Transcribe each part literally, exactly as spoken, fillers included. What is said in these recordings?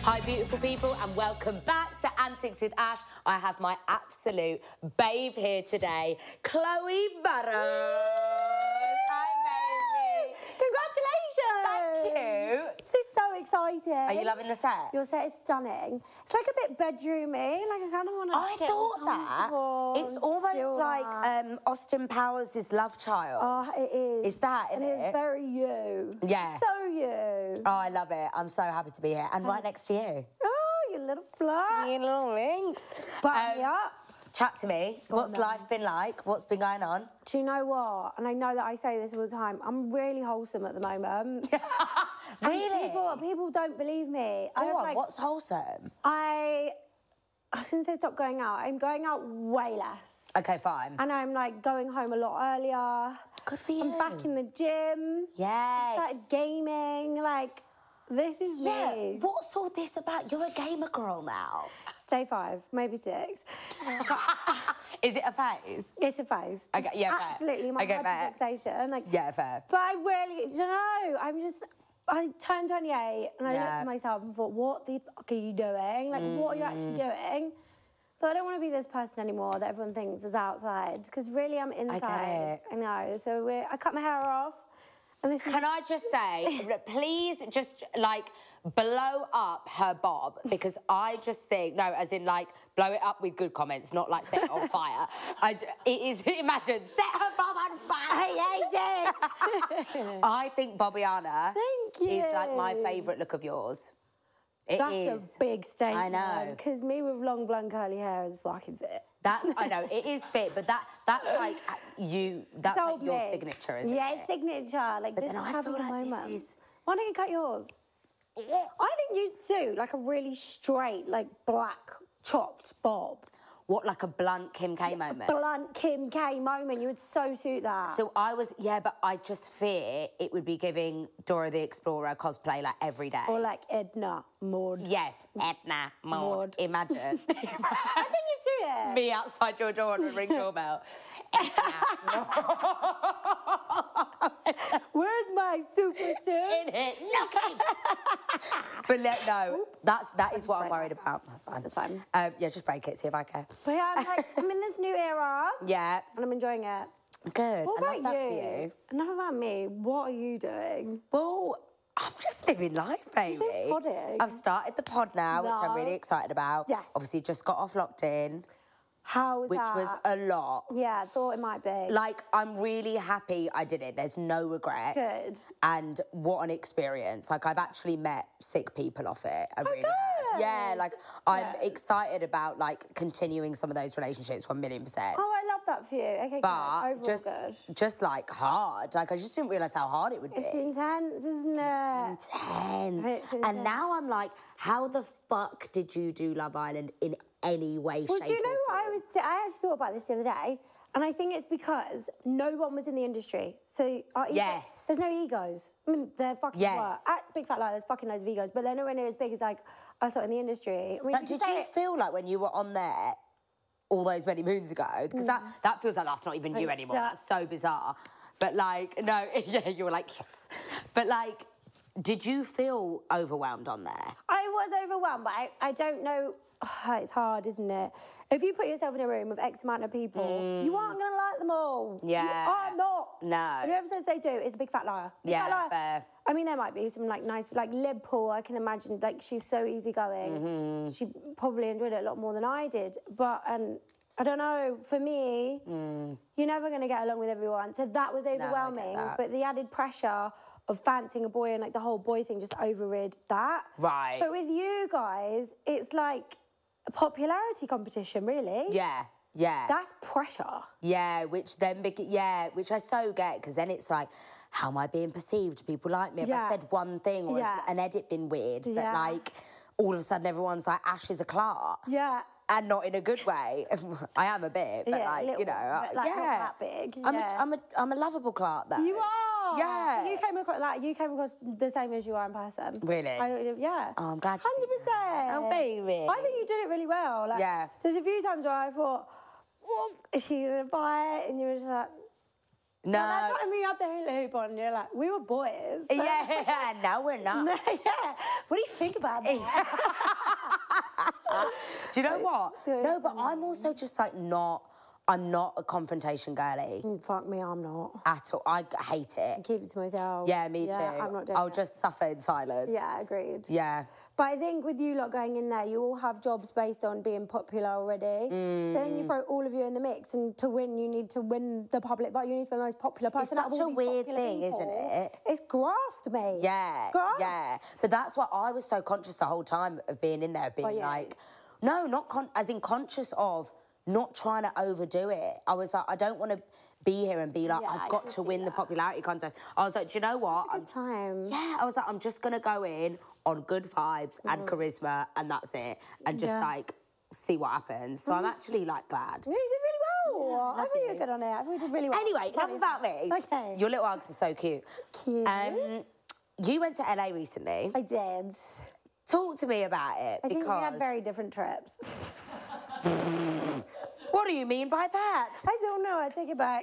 Hi, beautiful people, and welcome back to Antics with Ash. I have my absolute babe here today, Chloe Burrows. Hi, baby. Congratulations! Thank you. This is so exciting. Are you loving the set? Your set is stunning. It's like a bit bedroomy. Like I kind of want to. I thought that. It's almost like um, Austin Powers' love child. Oh, it is. Is that and in it's it? very you. Yeah. So you. Oh, I love it. I'm so happy to be here. And right next to you. Oh, you little fly. You little links. But yeah. Chat to me. What's on. life been like? What's been going on? Do you know what? And I know that I say this all the time. I'm really wholesome at the moment. Really? People, people don't believe me. Go I have, on, like, what's wholesome? I, I was going to say stop going out. I'm going out way less. Okay, fine. And I'm like going home a lot earlier. Good for you. I'm back in the gym. Yes. Started gaming. Like, this is Yeah. me. What's all this about? You're a gamer girl now. Stay five, maybe six. Is it a phase? It's a phase. Okay, yeah, fair. Absolutely, my Okay, fair. fixation. Like, Yeah, fair. But I really, I don't know. I'm just. I turned twenty-eight and I Yeah. looked at myself and thought, what the fuck are you doing? Like, what are you actually Mm. doing? So I don't want to be this person anymore that everyone thinks is outside, because really I'm inside. it. I know. So we're, I cut my hair off. And this is Can I just say, please just, like, blow up her bob, because I just think, no, as in, like, blow it up with good comments, not, like, set it on fire. I, j- it is, imagine, set her bob on fire. I hate it. I think Bobbiana Thank you. is, like, my favourite look of yours. It That's is. a big statement. I know. Because me with long blonde curly hair is fucking fit. That's, I know, it is fit, but that that's like you, that's Sold like your me. signature, isn't yeah, it? it's signature. Like, But this then is I having feel a like this moment. is- Why don't you cut yours? I think you do, like a really straight, like black, chopped bob. What, like a blunt Kim K moment? Blunt Kim K moment. You would so suit that. So I was, yeah, but I just fear it would be giving Dora the Explorer cosplay like every day. Or like Edna Maud. Yes, Edna, Maud. Maud. Imagine. I think you do it. Me outside your door on a ring doorbell. Where's my super suit? In it, nuggets. But let, no, that's, that is what I'm break worried about. That's fine. That's fine. Um, yeah, just break it, see if I care. But yeah, I'm like, I'm in this new era. Yeah. And I'm enjoying it. Good. What I about love that you? for you. Enough about me. What are you doing? Well, I'm just living life, baby. just podding. I've started the pod now, which I'm really Love. excited about. Yes. Obviously, just got off locked in, How was which that? was a lot. Yeah, I thought it might be. Like, I'm really happy I did it. There's no regrets. Good. And what an experience. Like, I've actually met sick people off it. I really have. good. Yeah, like, I'm Yeah. excited about, like, continuing some of those relationships one million percent. Oh, I love that for you. Okay, But good. Overall just, good. just like hard. Like, I just didn't realise how hard it would be. It's intense, isn't it? Intense. It's And intense. now I'm like, how the fuck did you do Love Island in any way, Well, shape, do you know or what I form? would say? I actually thought about this the other day, and I think it's because no one was in the industry. So our ego- Yes. there's no egos. I mean, there fucking Yes. were. At Big Fat Lie, there's fucking loads of egos, but they're nowhere near as big as like us lot in the industry. I mean, But you did could say you it- feel like when you were on there all those many moons ago? Because that, that feels like that's not even you It's anymore. so- That's so bizarre. But like, no, yeah, you were like, yes. But like, did you feel overwhelmed on there? I was overwhelmed, but I, I don't know. It's hard, isn't it? If you put yourself in a room with X amount of people, you aren't going to like them all. Yeah. You are not. No. And whoever says they do is a big fat liar. Big Yeah, fat liar. fair. I mean, there might be some like nice, like Lib Paul, I can imagine, like she's so easygoing. Mm-hmm. She probably enjoyed it a lot more than I did. But, and I don't know, for me, you're never going to get along with everyone. So that was overwhelming. that. But the added pressure of fancying a boy and like the whole boy thing just overrid that. Right. But with you guys, it's like a popularity competition, really. Yeah, yeah. That's pressure. Yeah, which then, bec- yeah, which I so get, because then it's like, how am I being perceived? Do people like me? Have Yeah. I said one thing, or Yeah. has an edit been weird? That Yeah. like, all of a sudden everyone's like, Ash is a Clark. Yeah. And not in a good way. I am a bit, but Yeah, like, little, you know, but, like, yeah. not that big, I'm, yeah. a, I'm, a, I'm a lovable Clark, though. You are. Yeah. You came across like you came across the same as you are in person. Really? I, yeah. Oh, I'm glad you Hundred think that. percent. Oh, baby. I think you did it really well. Like, Yeah. There's a few times where I thought, well, is she gonna buy it? And you were just like, No. Well, that time we had the hula hoop on, you're like, we were boys. Yeah, no, we're not. Yeah. What do you think about that? Do you know what? do No, but I'm also just like not, I'm not a confrontation girly Mm, Fuck me, I'm not. at all. I hate it. Keep it to myself. Yeah, me too. I'm not doing I'll it. just suffer in silence. Yeah, agreed. Yeah. But I think with you lot going in there, you all have jobs based on being popular already. So then you throw all of you in the mix, and to win, you need to win the public vote. You need to be the most popular It's person. out of such all a these weird popular thing, people. isn't it? It's graft, mate. Yeah, It's graft. yeah. But that's what I was so conscious the whole time of being in there, being Oh, yeah. like, no, not con- as in conscious of not trying to overdo it. I was like, I don't want to be here and be like, Yeah, I I've got can to see win the that. popularity contest. I was like, do you know what? Good time. Yeah, I was like, I'm just gonna go in on good vibes and charisma, and that's it, and just Yeah. like see what happens. So I'm actually like glad. You did really well. I love thought you were you. good on it. I thought you did really well. Anyway, enough about me. Okay. Your little Uggs are so cute. Cute. Um, you went to L A recently. I did. Talk to me about it I because. think we had very different trips. What do you mean by that? I don't know. I take it back.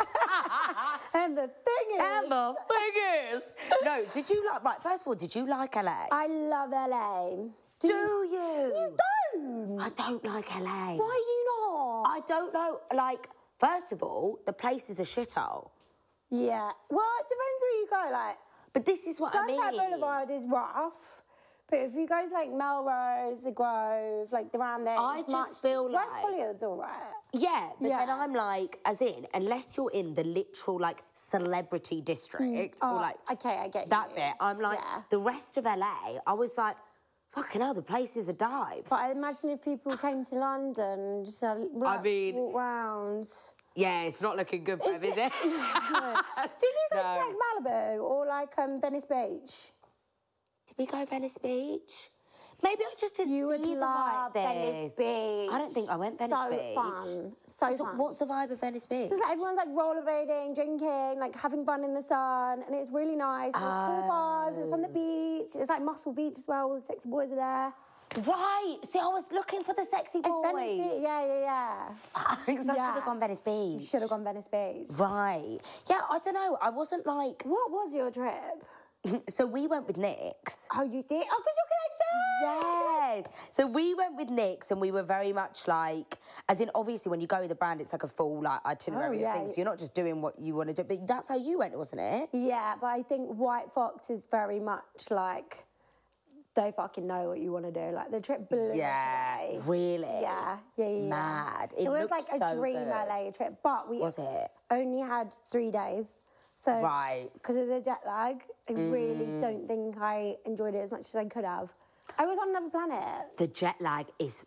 And the thing is, And the thing is, no. Did you like? Right. First of all, did you like L A? I love L A. do you? You don't. I don't like L A. Why do you not? I don't know. Like, first of all, the place is a shithole. Yeah. Well, it depends where you go. Like, But this is what I Sunset mean. Boulevard is rough. But if you go to like Melrose, the Grove, like around there, I it's just much, feel West like- Hollywood's all right. Yeah, but then Yeah. I'm like, as in, unless you're in the literal like celebrity district or Oh, like okay, I get that you. bit, I'm like, Yeah. the rest of L A, I was like, fucking hell, the place is a dive. But I imagine if people came to London and just had, like, mean- walk round. Yeah, it's not looking good for Is him, is it- it? No. Did you go No. to like Malibu or like um, Venice Beach? Did we go Venice Beach? Maybe I just didn't You see would the love vibe there. Venice Beach. I don't think I went Venice so Beach. Fun. So, So fun. what's the vibe of Venice Beach? So it's like everyone's like rollerblading, drinking, like having fun in the sun, and it's really nice. There's cool bars, it's on the beach. It's like Muscle Beach as well. All the sexy boys are there. Right. See, I was looking for the sexy It's boys. Venice Beach. Yeah, yeah, yeah. Because I Yeah. should have gone Venice You Beach. should have gone Venice Beach. Right. Yeah, I don't know. I wasn't like. What was your trip? So we went with Nyx. Oh, you did? Oh, because you're connected. Yes. So we went with Nyx, and we were very much like, as in, obviously, when you go with a brand, it's like a full like itinerary Oh, yeah. of things. So you're not just doing what you want to do, but that's how you went, wasn't it? Yeah, but I think White Fox is very much like they fucking know what you want to do. Like the trip blew us Yeah. away. Really? Yeah, yeah, yeah. yeah. Mad. It, It was looked like a so dream good. L A trip, but we Was it? only had three days. So Right. because of the jet lag, I really don't think I enjoyed it as much as I could have. I was on another planet. The jet lag is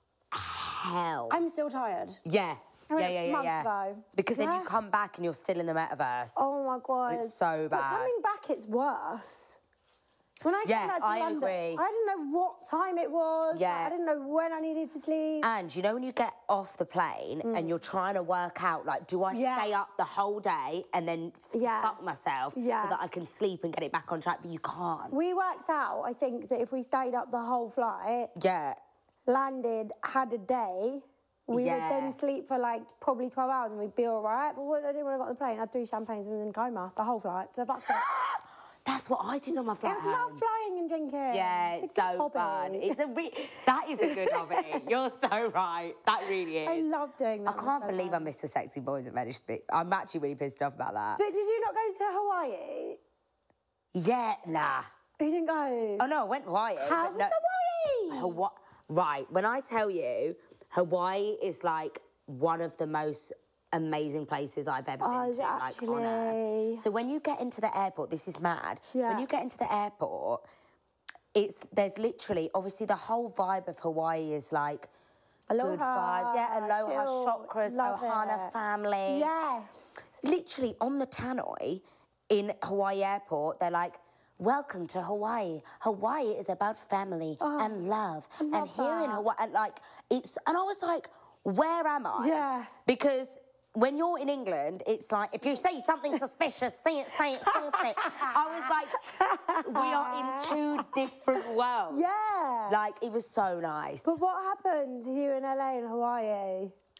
hell. I'm still tired. yeah. I went Yeah, yeah, yeah, months yeah. ago. Because then Yeah. you come back and you're still in the metaverse. Oh my god, It's so But bad. coming back, it's worse. When I Yeah, came back to I London, agree. I didn't know what time it was. Yeah. I didn't know when I needed to sleep. And you know when you get off the plane and you're trying to work out, like, do I Mm. Yeah. stay up the whole day and then f- Yeah. fuck myself Yeah. so that I can sleep and get it back on track? But you can't. We worked out, I think, that if we stayed up the whole flight, Yeah. landed, had a day, we Yeah. would then sleep for like probably twelve hours and we'd be all right. But what I did when I got on the plane, I had three champagnes and was in a coma the whole flight. So fuck it. That's what I did on my flight I home. love flying and drinking. Yeah, it's it's a good so hobby. fun. It's a re- that is a good hobby. You're so right. That really is. I love doing that. I can't believe I missed the sexy boys at Venice Beach. I'm actually really pissed off about that. But did you not go to Hawaii? Yeah, nah. You didn't go. Oh no, I went to Hawaii. How but was no, Hawaii? Hawaii. Right, when I tell you, Hawaii is like one of the most amazing places I've ever Oh, been to, like on actually? earth. So when you get into the airport, this is mad. Yeah. When you get into the airport, it's there's literally obviously the whole vibe of Hawaii is like good Aloha, vibes, yeah, aloha, chill, chakras, love ohana it. family. Yes. Literally on the tannoy in Hawaii airport, they're like, welcome to Hawaii. Hawaii is about family and love. Oh, love and here in that. Hawaii, and like, it's, and I was like, where am I? Yeah. Because when you're in England, it's like, if you say something suspicious, say it, say it, sort it. I was like, we are in two different worlds. Yeah. Like, it was so nice. But what happened to you in L A and Hawaii?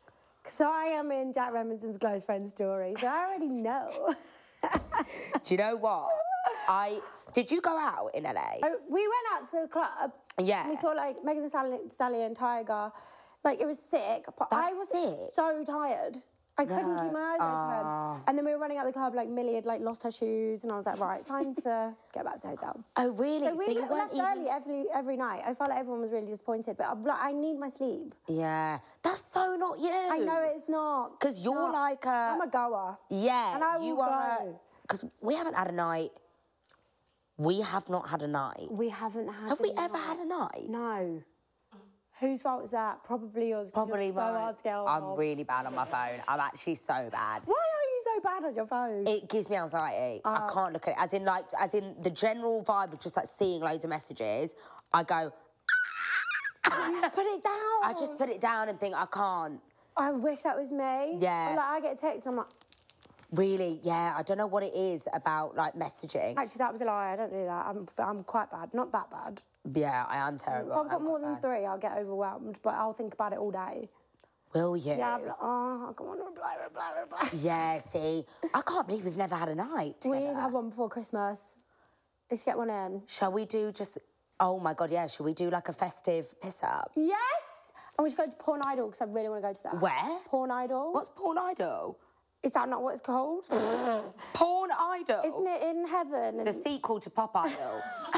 Because I am in Jack Reminson's close friend story, so I already know. Do you know what? I did you go out in L A? Oh, we went out to the club. Yeah. And we saw like Megan Thee Stallion, Stallion, Tiger. Like it was sick, but I That's was sick. so tired. I couldn't No. keep my eyes Ah. open. And then we were running out the club, like Millie had like lost her shoes, and I was like, right, time to get back to the hotel. Oh really? So we you left weren't even. early every every night. I felt like everyone was really disappointed, but I'm like, I need my sleep. Yeah, that's so not you. I know it's not. Because you're not. like a. I'm a goer. Yeah, And I you will are. go. Because we haven't had a night. We have not had a night. We haven't had. Have a we ever night. had a night? No. Whose fault is that? Probably yours. 'cause Probably you're so mine. hard to get hold I'm of. really bad on my phone. I'm actually so bad. Why are you so bad on your phone? It gives me anxiety. Oh. I can't look at it. As in, like, as in the general vibe of just like seeing loads of messages. I go. You just put it down. I just put it down and think I can't. I wish that was me. Yeah. I'm like, I get a text and I'm like, Really, yeah. I don't know what it is about like messaging. actually, that was a lie. I don't do that. I'm, I'm quite bad. Not that bad. Yeah, I am terrible. If I've got I'm more quite than bad. three, I'll get overwhelmed, but I'll think about it all day. Will you? Yeah, I'll be like, oh, I come on, reply, reply, reply. Yeah, see, I can't believe we've never had a night We need together. to have one before Christmas. Let's get one in. Shall we do just? Oh my god, yeah. Shall we do like a festive piss up? Yes! And we should go to Porn Idol because I really want to go to that. Where? Porn Idol. What's Porn Idol? Is that not what it's called? Porn Idol. Isn't it in heaven? And The sequel to Pop Idol.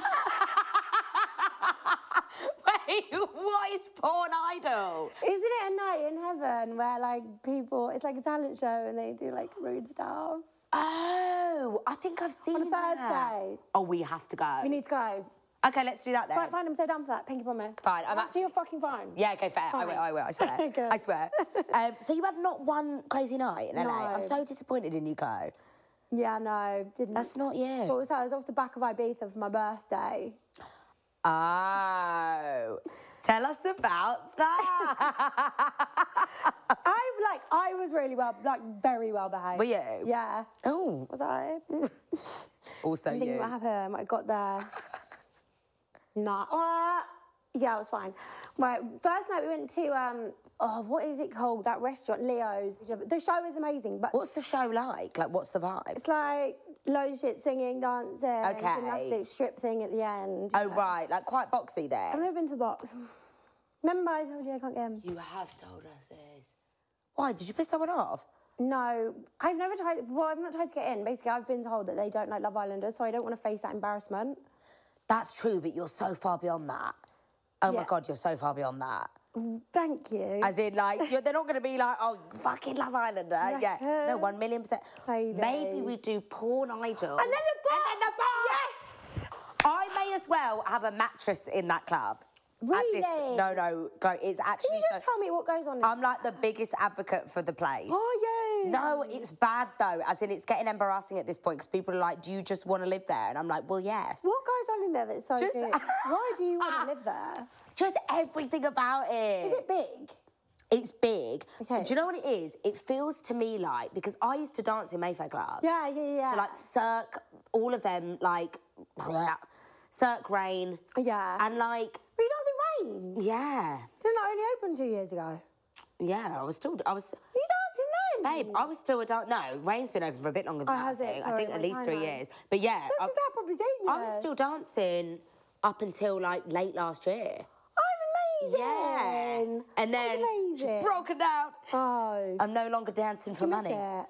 Wait, what is Porn Idol? Isn't it a night in heaven where like people, it's like a talent show and they do like rude stuff? Oh, I think I've seen On a that. Thursday. Oh, we have to go. We need to go. Okay, let's do that then. Right, fine, I'm so down for that. Pinky promise. Fine, I'm Answer your fucking phone. Yeah, okay, fair. I Fine. will, I will, I swear. Good. I swear. Um, so you had not one crazy night in L A? No. I'm so disappointed in you, Chloe. Yeah, no, didn't. That's not But you. also, I was off the back of Ibiza for my birthday. Oh. Tell us about that. I like, I was really well, like, very well behaved. Were you? Yeah. Oh. Was I? Also I'm thinking you. what happened. I got there. Nah. Uh, yeah, it was fine. Right, first night we went to, um, oh, what is it called? That restaurant, Leo's. The show is amazing, but What's the show like? Like, what's the vibe? it's like loads of shit, singing, dancing, Okay. gymnastics, strip thing at the end. Oh, right. Like, quite boxy I've there. never been to the box. Remember I told you I can't get in? You have told us this. Why? Did you piss someone off? No, I've never tried, well, I've not tried to get in. Basically, I've been told that they don't like Love Islanders, so I don't want to face that embarrassment. That's true, but you're so far beyond that. Oh, my Yeah. God, you're so far beyond that. Thank you. As in, like, you're, they're not going to be like, oh, fucking Love Islander. Yeah. No, Reckon? one million percent. Maybe. Maybe we do Porn Idol. And then the box! And then the box! Yes! I may as well have a mattress in that club. At this, Really? no, no, like, it's actually Can you just so, tell me what goes on? in I'm like the biggest advocate for the place. Are you? No, it's bad though. As in, it's getting embarrassing at this point because people are like, "Do you just want to live there?" And I'm like, "Well, yes." What goes on in there that's so Just- good? Why do you want to live there? Just everything about it. Is it big? It's big. Okay. Do you know what it is? It feels to me like because I used to dance in Mayfair Club. Yeah, yeah, yeah. So like Cirque, all of them like Cirque Rain, yeah. and like Were you dancing Rain? yeah, Didn't that only open two years ago? yeah. I was still I was. Were you dancing then? Babe, I was still a dance. No, Rain's been open for a bit longer than Oh, that. has I it? think, I Sorry, think at my least three timeline. years. But yeah, Just I, because I've probably seen you. I was still dancing up until like late last year. Oh, amazing. Yeah, and then amazing. just broken down. Oh. I'm no longer dancing for I miss money. it.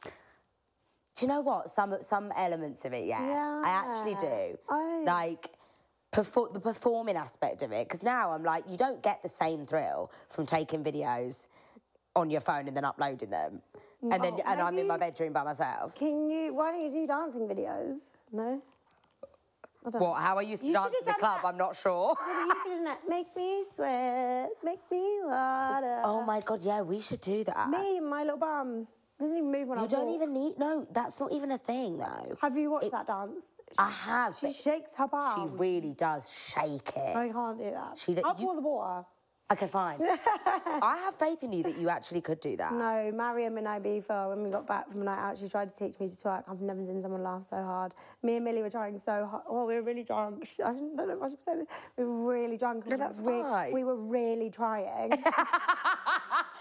Do you know what? Some some elements of it, yeah, Yeah. I actually do. Oh. Like perfor- the performing aspect of it, because now I'm like, you don't get the same thrill from taking videos on your phone and then uploading them, and then Oh, and I'm in my maybe- bedroom by myself. Can you, why don't you do dancing videos? No? I don't know. What? How I used to You dance should've in the done club? that. I'm not sure. Yeah, but you could have done that. Make me sweat, make me water. Oh my god, yeah, we should do that. Me, my little bum. Doesn't even move when I You don't walk. even need. No, that's not even a thing though. Have you watched that dance? I have. She but shakes her bum. She really does shake it. I can't do that. She d- I'll you- pour the water. Okay, fine. I have faith in you that you actually could do that. No, Mariam in Ibiza, when we got back from a night out, she tried to teach me to twerk. I've never seen someone laugh so hard. Me and Millie were trying so hard. Oh, we were really drunk. I don't know if I should say this. We were really drunk. No, that's we, fine. We were really trying. It's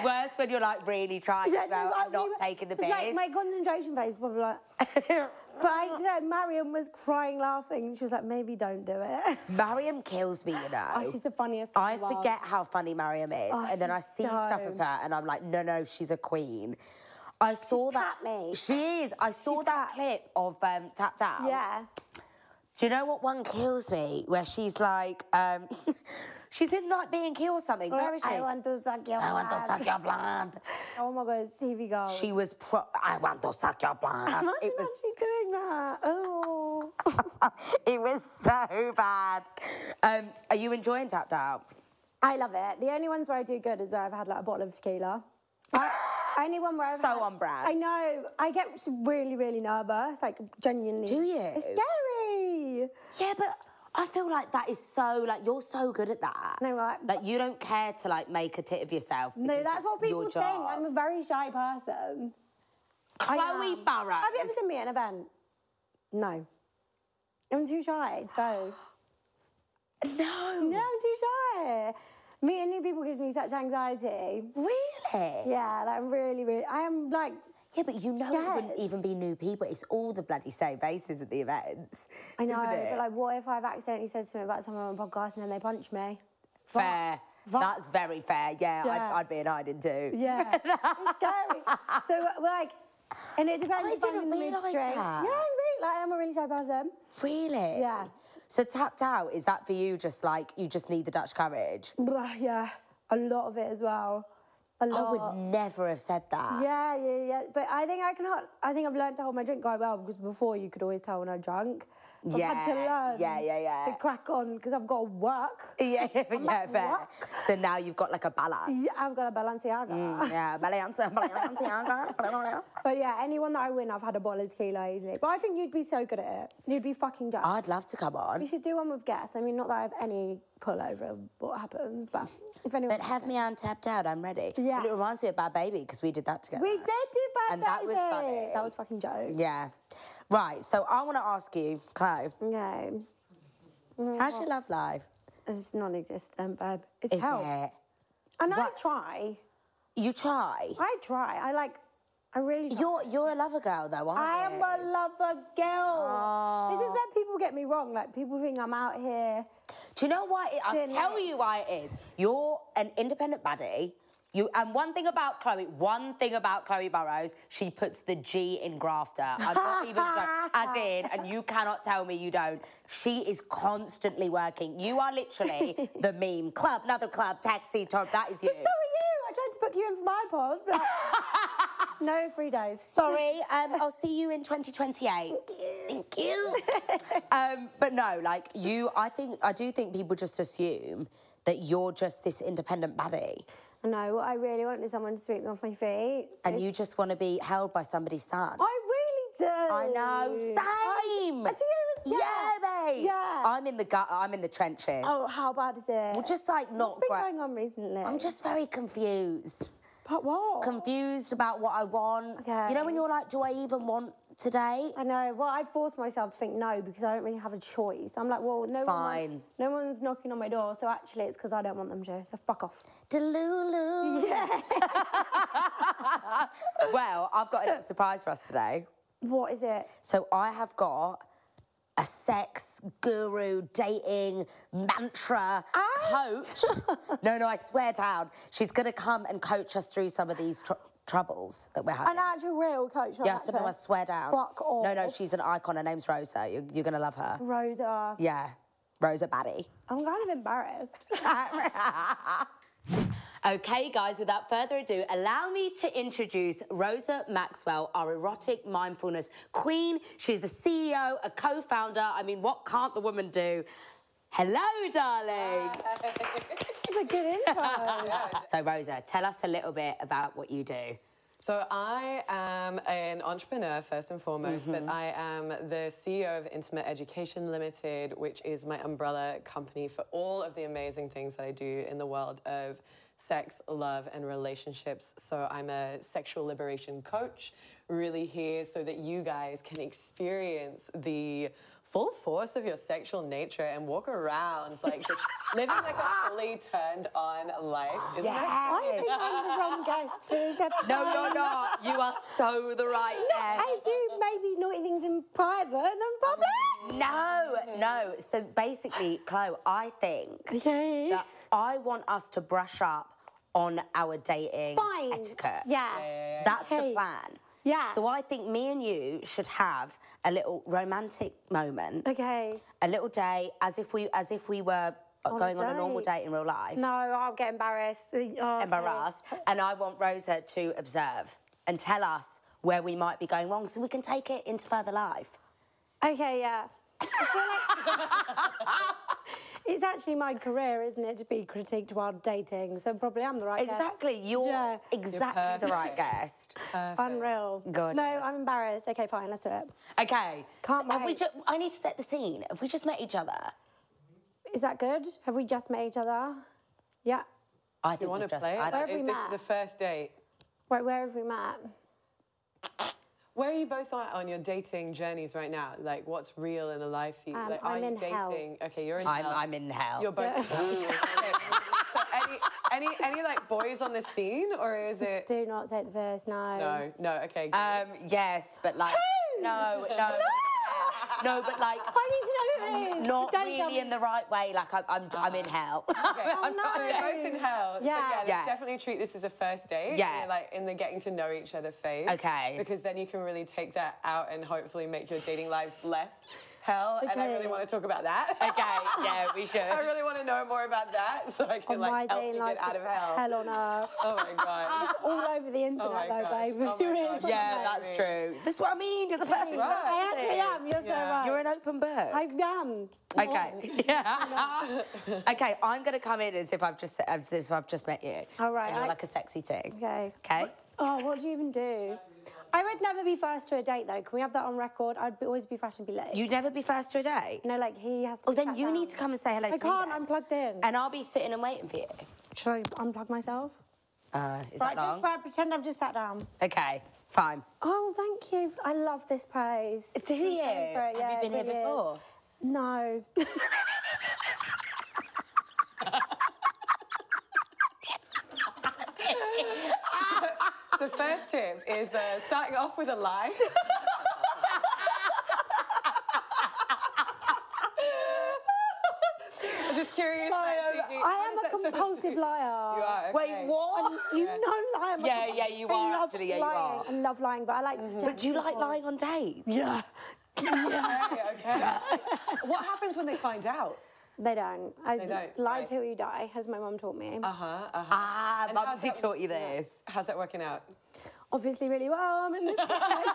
It's worse when you're like really trying Yeah, to go, no, I'm I not mean, taking the piss. Like, my concentration phase was like... But I, you know, Mariam was crying, laughing. She was like, maybe don't do it. Mariam kills me, you know. Oh, she's the funniest. I in the world. forget how funny Mariam is, Oh, and then I she's see so- stuff of her, and I'm like, no, no, she's a queen. I saw that. tapped me. She is. I saw She's that tapped. clip of um, Tapped Out. Yeah. Do you know what one kills me? Where she's like, um, she's in like B and Q or something. Where is she? I want to suck your I want to blood. suck your blood. Oh my God, it's T V Gold. She was pro. I want to suck your blood. Imagine It was. she's doing that. Oh. It was so bad. Um, are you enjoying Tapped Out? I love it. The only ones where I do good is where I've had like a bottle of tequila. I, only one where I've So had, on brand. I know. I get really, really nervous. Like genuinely. Do you? It's scary. Yeah, but I feel like that is so, like, you're so good at that. No, right. Like, you don't care to, like, make a tit of yourself. No, because that's what of your people think. job. I'm a very shy person. I Chloe am. Barrows. Have you ever seen me at an event? No. I'm too shy to go. No. No, I'm too shy. Meeting new people gives me such anxiety. Really? Yeah, like, I'm really, really. I am like. Yeah, but you know it wouldn't Scared. even be new people. It's all the bloody same faces at the events. I know, isn't it? but like, what if I've accidentally said something about someone on a podcast and then they punch me? Fair. Va- That's very fair. Yeah, Yeah. I'd, I'd be in hiding too. Yeah, it's scary. So, uh, like, and it depends I if I'm didn't in the realise midstream. that. Yeah, I'm really, like, I'm a really shy person. Really? Yeah. So Tapped Out, is that for you just like, you just need the Dutch courage? Blah, yeah, a lot of it as well. A lot. I would never have said that. Yeah, yeah, yeah. But I think I can. hol- I think I've learned to hold my drink quite well because before you could always tell when I'm drunk. I've had to Yeah, learn. yeah, yeah, yeah. To crack on because I've got to work. Yeah, yeah, like, fair. what? So now you've got like a balance. Yeah, I've got a Balenciaga. Mm, yeah, Balenciaga, Balenciaga. But yeah, anyone that I win, I've had a bottle of tequila easily. But I think you'd be so good at it. You'd be fucking dope. I'd love to come You on. should do one with guests. I mean, not that I have any pull over what happens, but if anyone. But have me on Tapped Out, I'm ready. Yeah. And it reminds me of Bad Baby because we did that together. We did do Bad And that was Baby. funny. That was fucking joke. Yeah. Right, so I want to ask you, Chloe, Okay. how's your love life? It's non-existent, babe. It's Is hell. it? And I What? try. You try? I try. I like. I really. Try. You're you're a lover girl though, aren't I you? am a lover girl. Oh. This is where people get me wrong. Like people think I'm out here. Do you know why? It, I'll Doing tell this. you why it is. You're an independent baddie. You and one thing about Chloe, one thing about Chloe Burrows, she puts the G in grafter. I'm not even joking. As in, and you cannot tell me you don't. She is constantly working. You are literally the meme. Club, another club, taxi, top. That is you. But so are you. I tried to book you in for my pod. But no free days. Sorry, um, I'll see you in twenty twenty-eight. Thank you. um, but no, like you, I think I do think people just assume that you're just this independent baddie. No, what I really want is someone to sweep me off my feet. And It's- you just want to be held by somebody's son. I really do. I know. Same. I, I do. Yeah. Yeah, babe. Yeah. I'm in the gut. I'm in the trenches. Oh, how bad is it? Well, just like not What's been great. going on recently? I'm just very confused. But what? Confused about what I want. Okay. You know when you're like, do I even want today? I know. Well, I forced myself to think no because I don't really have a choice. I'm like, well, no Fine. one, no one's knocking on my door, so actually it's because I don't want them to. So fuck off. Delulu. Yeah. Well, I've got a little surprise for us today. What is it? So I have got a sex guru dating mantra coach. No, no, I swear down. She's going to come and coach us through some of these tr- troubles that we're having. An actual real coach. not Yes, no, I actress. swear down. Fuck off. No, no, she's an icon. Her name's Rosa. You're, you're going to love her. Rosa. Yeah, Rosa Batty. I'm kind of embarrassed. Okay, guys, without further ado, allow me to introduce Rosa Maxwell, our erotic mindfulness queen. She's a C E O, a co-founder. I mean, what can't the woman do? Hello, darling. It's a good intro. So, Rosa, tell us a little bit about what you do. So I am an entrepreneur first and foremost, Mm-hmm. but I am the C E O of Intimate Education Limited, which is my umbrella company for all of the amazing things that I do in the world of sex, love, and relationships. So I'm a sexual liberation coach, really here so that you guys can experience the full force of your sexual nature and walk around like just living like a fully turned on life. Isn't Yeah. that I think I'm the wrong guest for this episode. No, you're not. You are so the right guest. I do maybe naughty things in private, no problem. No, no. So basically, Chloe, I think Okay. that I want us to brush up on our dating Fine. etiquette. Yeah. That's Okay. the plan. Yeah. So I think me and you should have a little romantic moment, Okay. a little day, as if we as if we were On a going on a normal date. date in real life. No, I'll get embarrassed. Oh, okay. Embarrassed, and I want Rosa to observe and tell us where we might be going wrong, so we can take it into further life. Okay, yeah. I feel like it's actually my career, isn't it, to be critiqued while dating? So probably I'm the right guest. Exactly, you're Yeah. exactly the right guest. Unreal. Gorgeous. No, I'm embarrassed. Okay, fine, let's do it. Okay, Can't so have we wait. ju- I need to set the scene. Have we just met each other? Is that good? Have we just met each other? Yeah. I You think want we've to just. play it? I Where Like, have we if this met? is the first date. Where, where have we met? Where are you both at on your dating journeys right now? Like, what's real in the life for you? Um, like, are I'm you in dating? hell. Okay, you're in I'm, hell. I'm in hell. You're both. Yeah. in hell. Okay. So any, any, any like boys on the scene, or is it? Do not take the piss, no. No, no. Okay. good. Um, yes, but like. No, no. No, but like. I need to know who it is. Not Don't tell really me. in the right way. Like I'm, I'm, I'm in hell. Okay. Oh, no. So you're both in hell. So Yeah. yeah, let's Yeah. definitely treat this as a first date. Yeah. You're, like in the getting to know each other phase. Okay. Because then you can really take that out and hopefully make your dating lives less hell. And I Okay. really want to talk about that. Okay, yeah, we should. I really want to know more about that so I can On my like help dating you life get out is of hell. hell on earth. Oh my god. All over the internet, my though, gosh. babe. Oh You my really gosh. wanna Yeah, know. that's true. That's what I mean. You're the person. right. I actually am. You're so Yeah. right. You're an open book. I am. Okay. Yeah. Okay. I'm gonna come in as if I've just as if I've just met you. All right, And you're I- like a sexy thing. Okay. Okay. Oh, what do you even do? I would never be first to a date, though. Can we have that on record? I'd be, always be fashionably late. You'd never be first to a date. You know, like he has to. Oh, be then sat you down. need to come and say hello I to me. can't. then. I'm plugged in. And I'll be sitting and waiting for you. Should I unplug myself? Uh, is Right, that just long? right, pretend I've just sat down. Okay. Fine. Oh, thank you. I love this praise. Do you? favourite, yeah, Have you been it here really is. before? No. So first tip is uh, starting off with a lie. I'm just curious. I like, am, thinking, I how am does a that sort of compulsive suit- liar. You are. Wait, okay. what? You Yeah. know that I am. a Yeah, com- yeah, you I are love actually, yeah, you lying are. and love lying, but I like Mm-hmm. to. But do you like people. lying on dates? Yeah. Okay, okay. What happens when they find out? They don't. I They don't, lie right. till you die, as my mum taught me. Uh huh. Uh huh. Ah, And how's Mumsy that- taught you this. How's that working out? Obviously, really well. I'm in this relationship.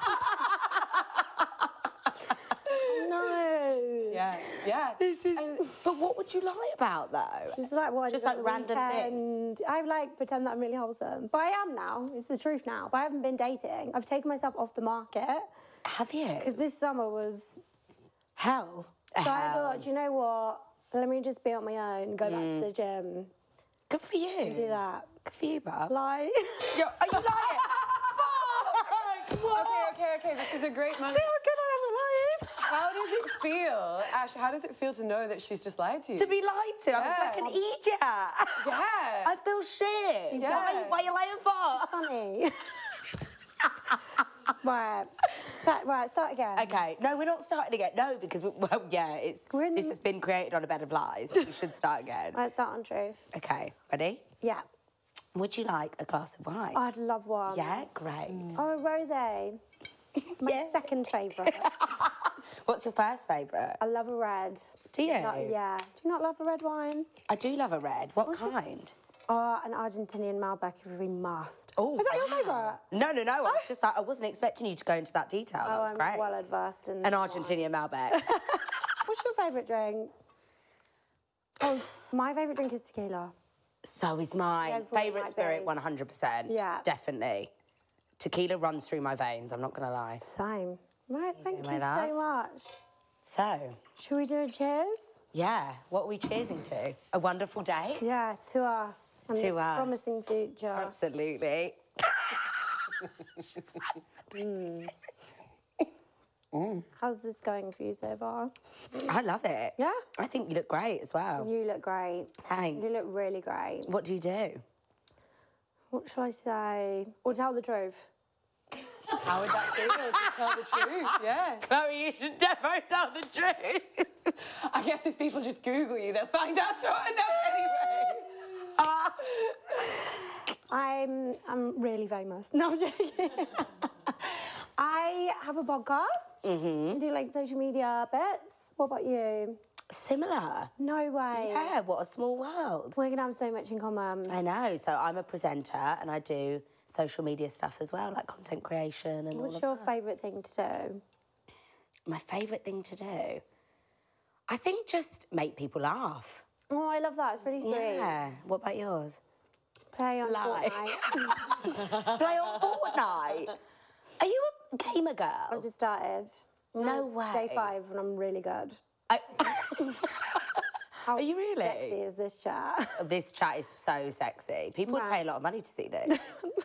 No. Yeah. Yeah. This is. But what would you lie about though? Just like what I Just did on like the random things. weekend. I like pretend that I'm really wholesome, but I am now. It's the truth now. But I haven't been dating. I've taken myself off the market Have you? because this summer was hell. So I Hell. thought, do you know what? Let me just be on my own. Go back Mm. to the gym. Good for you. Do that. Good for you, Bob. Lie. Yo, are you lying? Okay, okay, okay. This is a great moment. See how good I am at lying? How does it feel, Ash? How does it feel to know that she's just lied to you? To be lied to. I'm Yeah. like an idiot. Yeah. I feel shit. Yeah. Why, why are you lying for? Funny. Right. So, right, start again. Okay, no, we're not starting again. No, because, we, well, yeah, it's We're in the this mi- has been created on a bed of lies. We should start again. Right, start on truth. Okay, ready? Yeah. Would you like a glass of wine? I'd love one. yeah, great. Oh, rosé. My Yeah. second favourite. What's your first favourite? I love a red. Do you? Not- yeah. Do you not love a red wine? I do love a red. What What's your- kind? Oh, an Argentinian Malbec if we must. Oh, Is that your wow. favourite? No, no, no. I was just like, I wasn't expecting you to go into that detail. That Oh, was I'm great. well adversed in An Argentinian Malbec. What's your favourite drink? Oh, my favourite drink is tequila. So is mine. Yeah, I thought it Favourite might spirit, be. one hundred percent. Yeah. Definitely. Tequila runs through my veins, I'm not going to lie. Same. Right, thank my you love. so much. So, Should we do a cheers? yeah, what are we cheersing to? A wonderful day? Yeah, to us. And To a us. promising future. Absolutely. How's this going for you so far? I love it. Yeah? I think you look great as well. You look great. Thanks. You look really great. What do you do? What shall I say? Or tell the truth. How would that feel to tell the truth? Yeah. Chloe, you should definitely tell the truth. I guess if people just Google you, they'll find out sure enough anyway. Ah. I'm I'm really famous. No, I'm joking. I have a podcast. Mm-hmm. Do like social media bits. What about you? Similar. No way. Yeah, what a small world. We're gonna have so much in common. I know. So I'm a presenter and I do social media stuff as well, like content creation and What's all of your that. favourite thing to do? My favourite thing to do? I think just make people laugh. Oh, I love that. It's really sweet. Yeah. What about yours? Play on Lie. Fortnite. Play on Fortnite. Are you a gamer girl? I've just started. No I'm way. Day five and I'm really good. I- How Are you really? sexy is this chat? This chat is so sexy. People would Right. pay a lot of money to see this.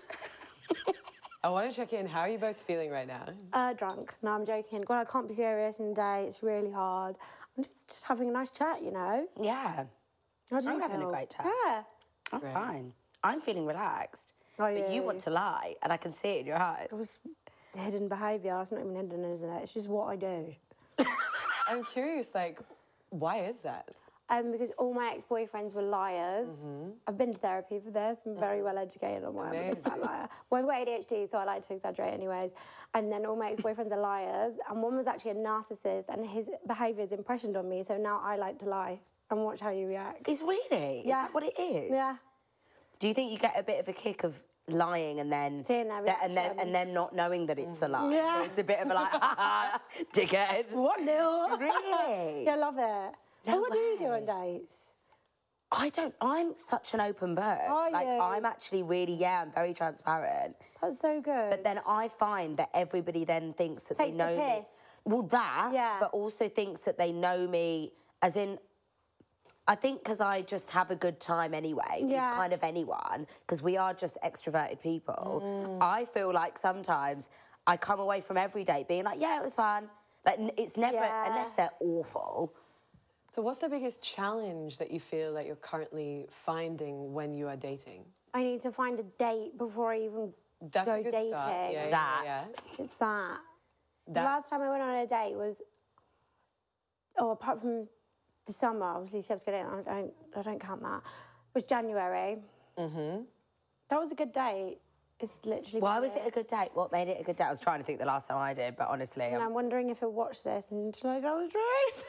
I want to check in. How are you both feeling right now? Uh, drunk. No, I'm joking. God, I can't be serious in the day. It's really hard. I'm just having a nice chat, you know? Yeah. How do I'm you having a feel? great chat. Yeah. I'm Great. fine. I'm feeling relaxed. Are But you you? want to lie, and I can see it in your eyes. It was hidden behaviour. It's not even hidden, isn't it? It's just what I do. I'm curious, like, why is that? Um, because all my ex-boyfriends were liars. Mm-hmm. I've been to therapy for this. I'm very well educated on why I'm a big fat liar. Well, I've got A D H D, so I like to exaggerate anyways. And then all my ex-boyfriends are liars. And one was actually a narcissist, and his behaviour is impressioned on me, so now I like to lie and watch how you react. Is really? Is Yeah. that what it is? Yeah. Do you think you get a bit of a kick of lying and then Seeing their that- and then reaction. and then not knowing that it's a lie? Yeah. So it's a bit of a like, ha ha, dickhead. What no? Really? Yeah, I love it. No so what do you do way. on dates? I don't. I'm such an open book. Are like you? I'm actually really yeah. I'm very transparent. That's so good. But then I find that everybody then thinks that Takes they the know me. piss. Well, that. Yeah. But also thinks that they know me, as in. I think because I just have a good time anyway Yeah. with kind of anyone, because we are just extroverted people. Mm. I feel like sometimes I come away from every day being like, yeah, it was fun. Like n- it's never Yeah. unless they're awful. So what's the biggest challenge that you feel that you're currently finding when you are dating? I need to find a date before I even That's go a good dating. start. Yeah, yeah, That. yeah. It's that. The That- last time I went on a date was, oh, apart from the summer, obviously, Seb's going I don't, I don't count that. It was January. Mm-hmm. That was a good date. It's literally. Why been was it a good date? What made it a good date? I was trying to think the last time I did, but honestly, And I'm- I'm wondering if he'll watch this and should I tell the truth?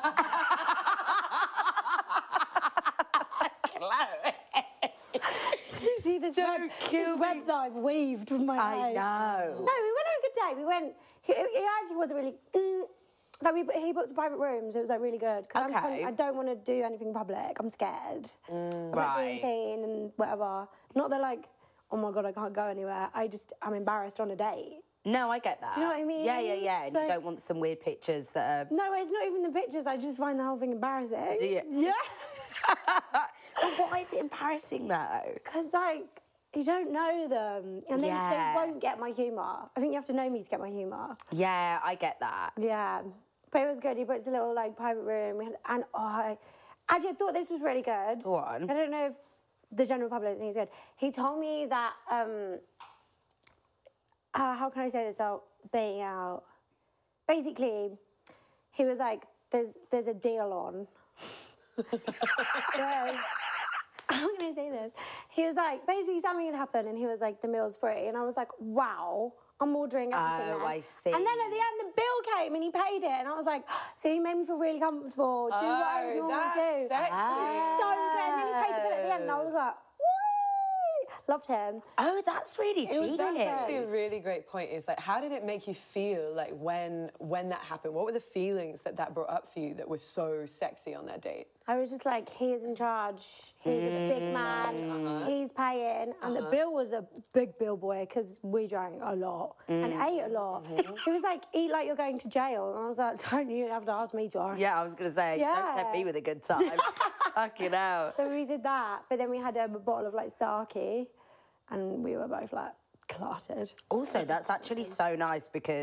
you see this web, this web that I've weaved with my I eyes? know. No, we went on a good date. We went. He, he actually wasn't really. Mm, like we, he booked a private room, so it was like really good. 'Cause I'm Okay. fun- I don't want to do anything public. I'm scared. Mm, like right. being seen and whatever. Not that like, oh my god, I can't go anywhere. I just I'm embarrassed on a date. No, I get that. Do you know what I mean? Yeah, yeah, yeah. And Like- you don't want some weird pictures that are. No, it's not even the pictures. I just find the whole thing embarrassing. Do you? Yeah. But why is it embarrassing though? Because like you don't know them, and they, Yeah. they won't get my humour. I think you have to know me to get my humour. Yeah, I get that. Yeah, but it was good. He booked a little like private room, we had, and oh, I, actually I thought this was really good. Go on. I don't know if the general public thinks it's good. He told me that um, uh, how can I say this out? Being out. Basically, he was like, "There's there's a deal on." There's, how can I say this? He was like, basically something had happened, and he was like, "The meal's free," and I was like, "Wow." I'm ordering everything. Oh, then. I see. And then at the end, the bill came and he paid it, and I was like, so he made me feel really comfortable. Do what I Oh, normally that's do. sexy. It was so good. And then he paid the bill at the end, and I was like, woo! Loved him. Oh, that's really It was genius. very That's actually a really great point. Is like, how did it make you feel like when when that happened? What were the feelings that that brought up for you that were so sexy on that date? I was just like, he is in charge. He's a big man. He's paying. And the bill was a big bill, boy, because we drank a lot and ate a lot. He was like, eat like you're going to jail. And I was like, don't you have to ask me to. Yeah, I was gonna say, don't Yeah. tempt me with a good time. Fucking hell. So we did that. But then we had um, a bottle of like sake, and we were both like clotted. Also, that's actually so nice because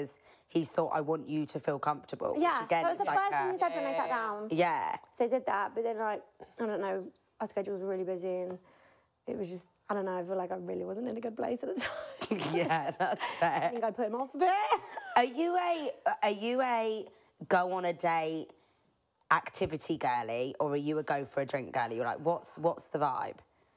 he's thought, I want you to feel comfortable. Yeah, which again, that was the is like first thing a- he said when I sat down. Yeah. So I did that, but then like, I don't know, our schedules were really busy and it was just, I don't know, I feel like I really wasn't in a good place at the time. Yeah, that's I fair. think I put him off a bit. Are you a are you a go on a date activity girly, or are you a go for a drink girly? You're like, what's what's the vibe?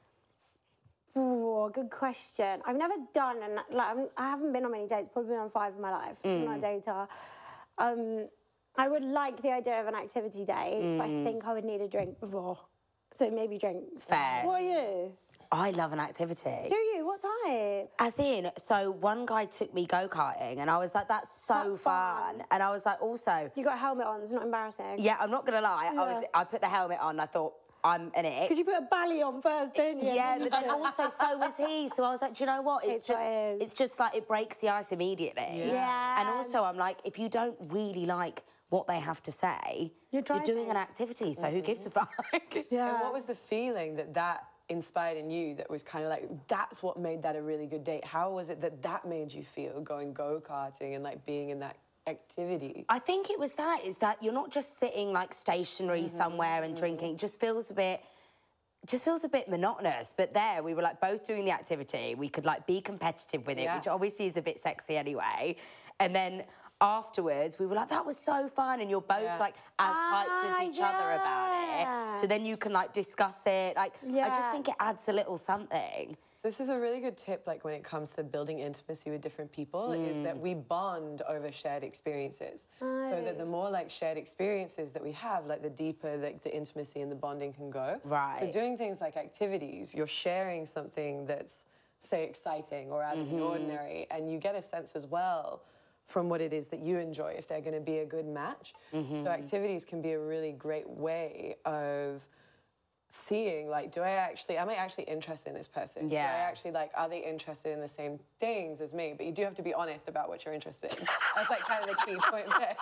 Oh, good question. I've never done, and like I'm, I haven't been on many dates. Probably been on five in my life. I'm not a dater. Um, I would like the idea of an activity date, but I think I would need a drink before. So maybe drink. Fair. What are you? I love an activity. Do you? What type? As in, so one guy took me go-karting and I was like, that's so That's fun. fun. And I was like, also, You got a helmet on. It's not embarrassing. yeah, I'm not gonna lie. I was Yeah. I put the helmet on, I thought, I'm an ick. Because you put a bally on first, didn't you? Yeah, but then also so was he. So I was like, do you know what? It's, It's just what it is. it's just like it breaks the ice immediately. Yeah. And also I'm like, if you don't really like what they have to say, You're doing driving. an activity, so who gives a fuck? Yeah. And what was the feeling that that inspired in you that was kind of like, that's what made that a really good date? How was it that that made you feel, going go-karting and like being in that activity? I think it was that, is that you're not just sitting like stationary somewhere and drinking. It just feels a bit, just feels a bit monotonous. But there, we were like both doing the activity. We could like be competitive with it, Yeah. which obviously is a bit sexy anyway. And then afterwards, we were like, that was so fun. And you're both Yeah. like as hyped as Ah, each other about yeah. it. So then you can like discuss it. Like, I just Yeah. think it adds a little something. So this is a really good tip, like when it comes to building intimacy with different people, is that we bond over shared experiences. So that the more like shared experiences that we have, like the deeper like the intimacy and the bonding can go. Right. So doing things like activities, you're sharing something that's, say, exciting or out of the ordinary, and you get a sense as well from what it is that you enjoy if they're going to be a good match. So activities can be a really great way of seeing, like, do I actually, am I actually interested in this person? Do I Yeah. actually, like, are they interested in the same things as me? But you do have to be honest about what you're interested in. That's, like, kind of the key point there.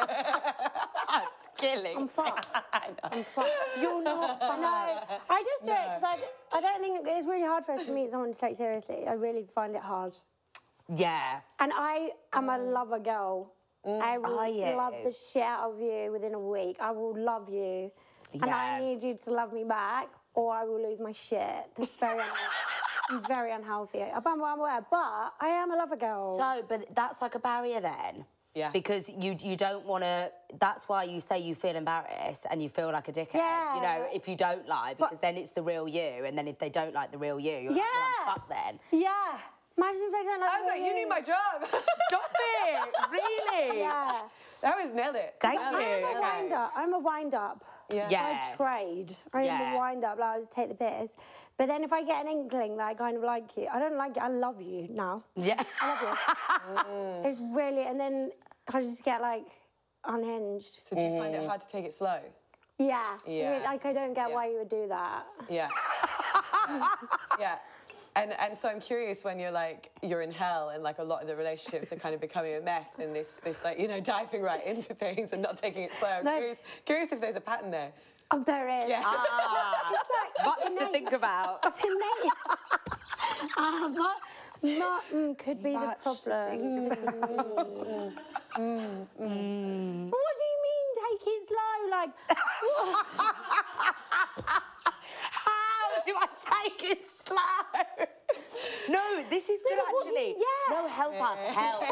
That's killing. I'm fucked. I'm fucked. You're not fun. No, I just do it because I, I don't think it's really hard for us to meet someone to take seriously. I really find it hard. Yeah. And I am a lover girl. I will Are you? love the shit out of you within a week. I will love you. And I Yeah. need you to love me back or I will lose my shit. That's very, un- I'm very unhealthy. I'm, I'm aware, but I am a lover girl. So, but that's like a barrier then. Yeah. Because you you don't want to. That's why you say you feel embarrassed and you feel like a dickhead. Yeah. You know, if you don't lie, because But- then it's the real you, and then if they don't like the real you, you're like, Yeah. well, I'm fucked then. yeah. Imagine if I don't like I was like, you need my job. Stop it! Really? Yeah. That was nailed it. Thank Nailed you. it. I'm a wind up. I'm a wind up. Yeah. Yeah. I trade. I am Yeah. a wind up. Like, I just take the piss. But then if I get an inkling that I kind of like you, I don't like you. I love you now. Yeah. I love you. It's really, and then I just get like unhinged. So do you find it hard to take it slow? Yeah. Yeah. Like I don't get Yeah. why you would do that. Yeah. yeah. yeah. And and so I'm curious when you're like you're in hell and like a lot of the relationships are kind of becoming a mess and this this like you know diving right into things and not taking it slow. I'm No. curious curious if there's a pattern there. Oh, there is. Yeah. Ah, much to innate. think about. It's innate. Ah, but, but mm, could be Much the to problem. Mm. Mm, mm. What do you mean take it slow? Like, How do I take it slow? No, this is good No, what do you- actually. yeah. No, help us, help.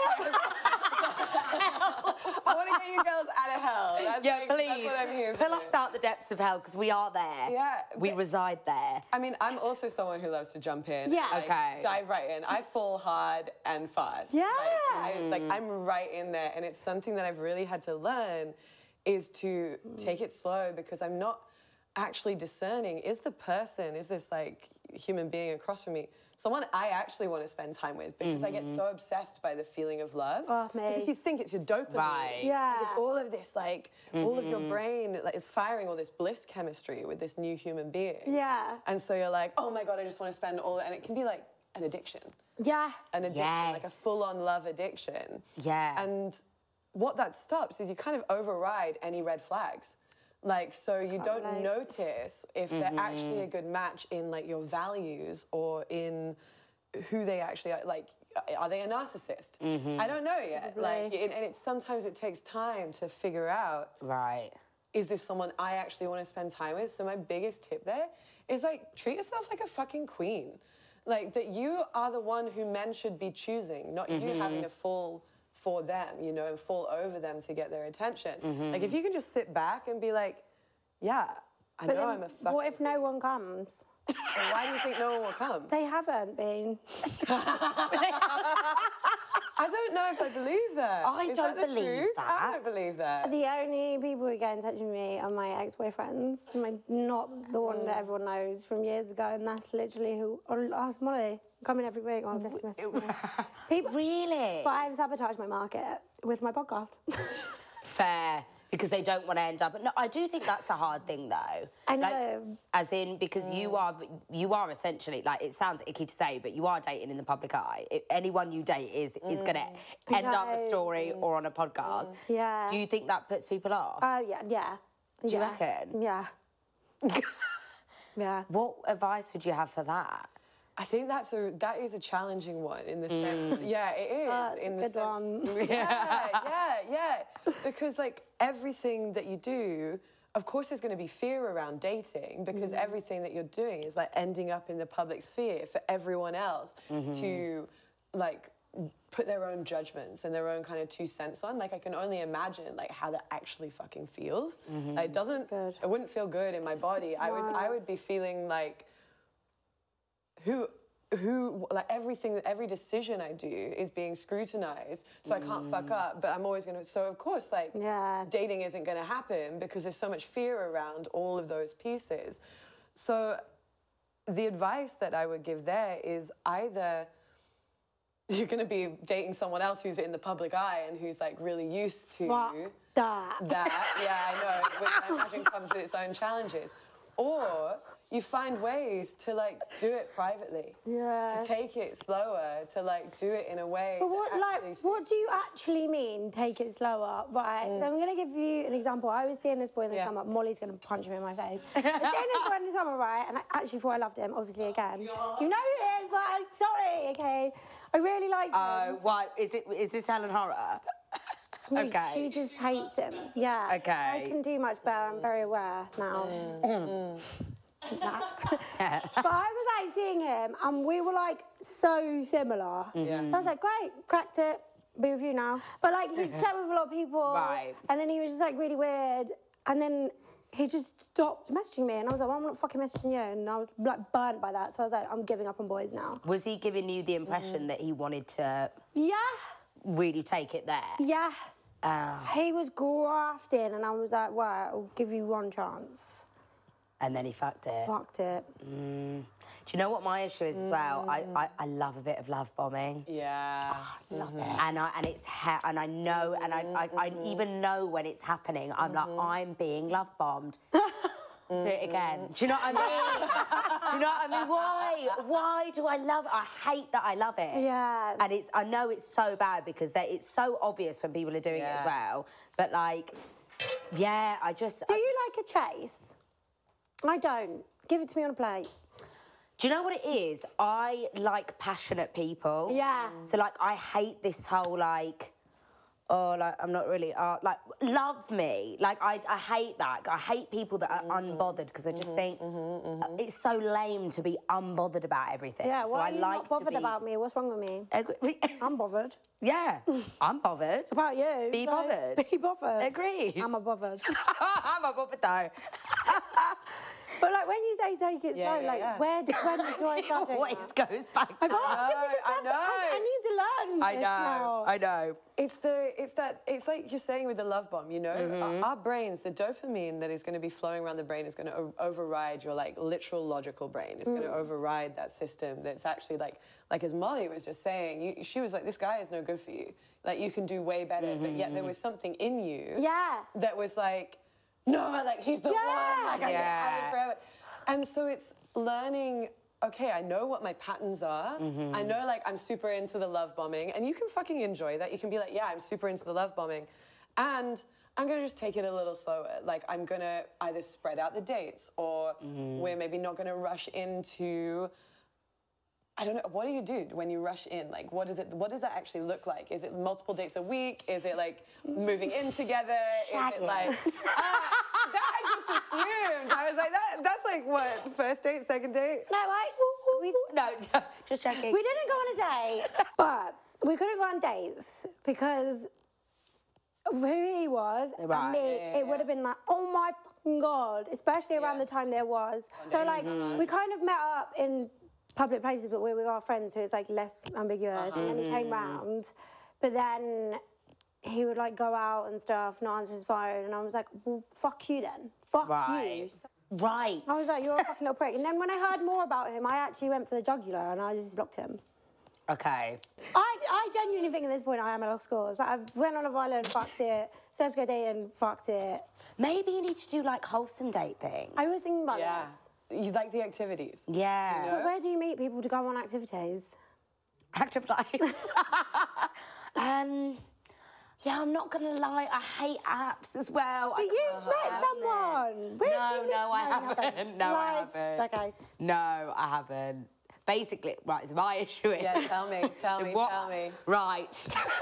I want to get you girls out of hell. That's Yeah, like, please. That's what I'm here Pull for. us out the depths of hell because we are there. Yeah, We but- reside there. I mean, I'm also someone who loves to jump in. Yeah. like, Okay. Dive right in. I fall hard and fast. Yeah. Like, I, like I'm right in there, and it's something that I've really had to learn, is to take it slow because I'm not actually discerning. Is the person, is this like human being across from me someone I actually want to spend time with? Because I get so obsessed by the feeling of love. Oh, Because me. if you think it's your dopamine, Right. Yeah. like, it's all of this like all of your brain like is firing all this bliss chemistry with this new human being. yeah. And so you're like, oh my God, I just want to spend all, and it can be like an addiction, Yeah. an addiction, like a Yes. full-on love addiction. Yeah. And what that stops is you kind of override any red flags. Like, so you don't relate. notice if they're actually a good match in like your values or in who they actually are. Like, are they a narcissist? I don't know yet. Like, it, and it's sometimes it takes time to figure out. Right. Is this someone I actually want to spend time with? So my biggest tip there is like treat yourself like a fucking queen. Like that you are the one who men should be choosing, not mm-hmm. you having to fall for them, you know, and fall over them to get their attention. Mm-hmm. Like if you can just sit back and be like, yeah, I but know then I'm a fucking... What if no one comes? Well, why do you think no one will come? They haven't been. I don't know if I believe that. I Is don't that the believe truth? that. I don't believe that. The only people who get in touch with me are my ex-boyfriends, my, not the one that everyone knows from years ago, and that's literally who. Or ask Molly, come in every week on this message. People, Really? but I've sabotaged my market with my podcast. Fair. Because they don't want to end up. No, I do think that's the hard thing, though. I know. Like, as in, because you are, you are essentially like. It sounds icky to say, but you are dating in the public eye. If anyone you date is is going to end up a story or on a podcast. Yeah. Do you think that puts people off? Oh yeah, yeah. Do you yeah. reckon? Yeah. Yeah. What advice would you have for that? I think that's a that is a challenging one in the sense. Yeah, it is Oh, that's in a the good sense. one. Yeah, yeah, yeah. Because like everything that you do, of course, there's going to be fear around dating because Mm. everything that you're doing is like ending up in the public sphere for everyone else Mm-hmm. to like put their own judgments and their own kind of two cents on. Like I can only imagine like how that actually fucking feels. Mm-hmm. Like, it doesn't. Good. It wouldn't feel good in my body. I would. I would be feeling like. Who, who, like everything, every decision I do is being scrutinized, so I can't fuck up, but I'm always gonna, so of course, like, Yeah. dating isn't gonna happen because there's so much fear around all of those pieces. So the advice that I would give there is either you're gonna be dating someone else who's in the public eye and who's like really used to Fuck that. that, yeah, I know, which I imagine comes with its own challenges. Or you find ways to like do it privately. Yeah. To take it slower, to like do it in a way. But what, that like, actually what do you actually mean? Take it slower, right? I'm gonna give you an example. I was seeing this boy in the Yeah. summer. Molly's gonna punch him in my face. I was seeing this boy in the summer, right? And I actually thought I loved him. Obviously, again, you know who he is, but I'm sorry. Okay, I really liked him. Oh, why is it? Is this Helen Horror? No, Okay. She just hates him. Yeah. Okay. I can do much better. I'm very aware now. That. But I was like seeing him, and we were like so similar. Yeah. So I was like, great, cracked it. Be with you now. But like he'd slept with a lot of people, Right. and then he was just like really weird, and then he just stopped messaging me, and I was like, well, I'm not fucking messaging you, and I was like burnt by that. So I was like, I'm giving up on boys now. Was he giving you the impression that he wanted to Yeah, really take it there? yeah. Oh. He was grafting, and I was like, right, I'll give you one chance. And then he fucked it. Fucked it. Mm. Do you know what my issue is as well? I, I, I love a bit of love bombing. Yeah. Love it. And I and it's ha- and I know and I, I, I even know when it's happening. I'm like I'm being love bombed. Do it again. Do you know what I mean? Do you know what I mean? Why? Why do I love it? I hate that I love it. Yeah. And it's I know it's so bad because they, it's so obvious when people are doing it as Yeah. well. But like, yeah, I just. Do I- you like a chase? I don't. Give it to me on a plate. Do you know what it is? I like passionate people. Yeah. So like, I hate this whole like, oh, like I'm not really, uh, like love me. Like I, I hate that. I hate people that are Mm-hmm. unbothered because I just think uh, it's so lame to be unbothered about everything. Yeah, so why I are you like not bothered to be, about me? What's wrong with me? Agree- I'm bothered. yeah, I'm bothered. It's about you. Be so bothered. Be bothered. Agreed. I'm a bothered. I'm a bothered though. But like when you say take it Yeah, slow, yeah, like yeah. where do, when do I start It doing always that? goes back. I've to asked that. him because I that's- know. I, I need to learn I this know. now. I know. It's the it's that it's like you're saying with the love bomb, you know, Mm-hmm. our, our brains, the dopamine that is going to be flowing around the brain is going to o- override your like literal logical brain. It's going to override that system. That's actually like like as Molly was just saying, you, she was like, this guy is no good for you. Like you can do way better, but yet there was something in you Yeah. that was like, no, like he's the Yeah. one. Like I Yeah. can have it forever. And so it's learning. Okay, I know what my patterns are. I know, like, I'm super into the love bombing, and you can fucking enjoy that. You can be like, yeah, I'm super into the love bombing, and I'm gonna just take it a little slower. Like, I'm gonna either spread out the dates, or we're maybe not gonna rush into I don't know. What do you do when you rush in? Like, what does it? What does that actually look like? Is it multiple dates a week? Is it like moving in together? Is it like? Uh, that I just assumed. I was like, that. That's like what? First date, second date? No, I. We, No, just checking. we didn't go on a date, but we couldn't go on dates because of who he was Right. and me. Yeah, yeah, it would have been like, oh my fucking god, especially around Yeah. the time there was. So like, we kind of met up in public places, but we were with our friends, so it's like less ambiguous. And then he came round, but then he would like go out and stuff, not answer his phone, and I was like, well, fuck you then, fuck Right. you. Right. I was like, you're a fucking little prick. And then when I heard more about him, I actually went for the jugular and I just blocked him. Okay. I, I genuinely think at this point I am at lost cause. Like, I've went on Love Island, fucked it. Said to go dating, fucked it. Maybe you need to do like wholesome date things. I was thinking about Yeah. this. You like the activities? Yeah. You know? But where do you meet people to go on activities? Active life. um, yeah, I'm not gonna lie. I hate apps as well. But I you can't met stand it. someone. Where No, did you meet? no, I you haven't. No, I Lied. haven't. Okay. No, I haven't. Basically, right, so my issue is... Yeah, tell me, tell me, what- tell me. Right.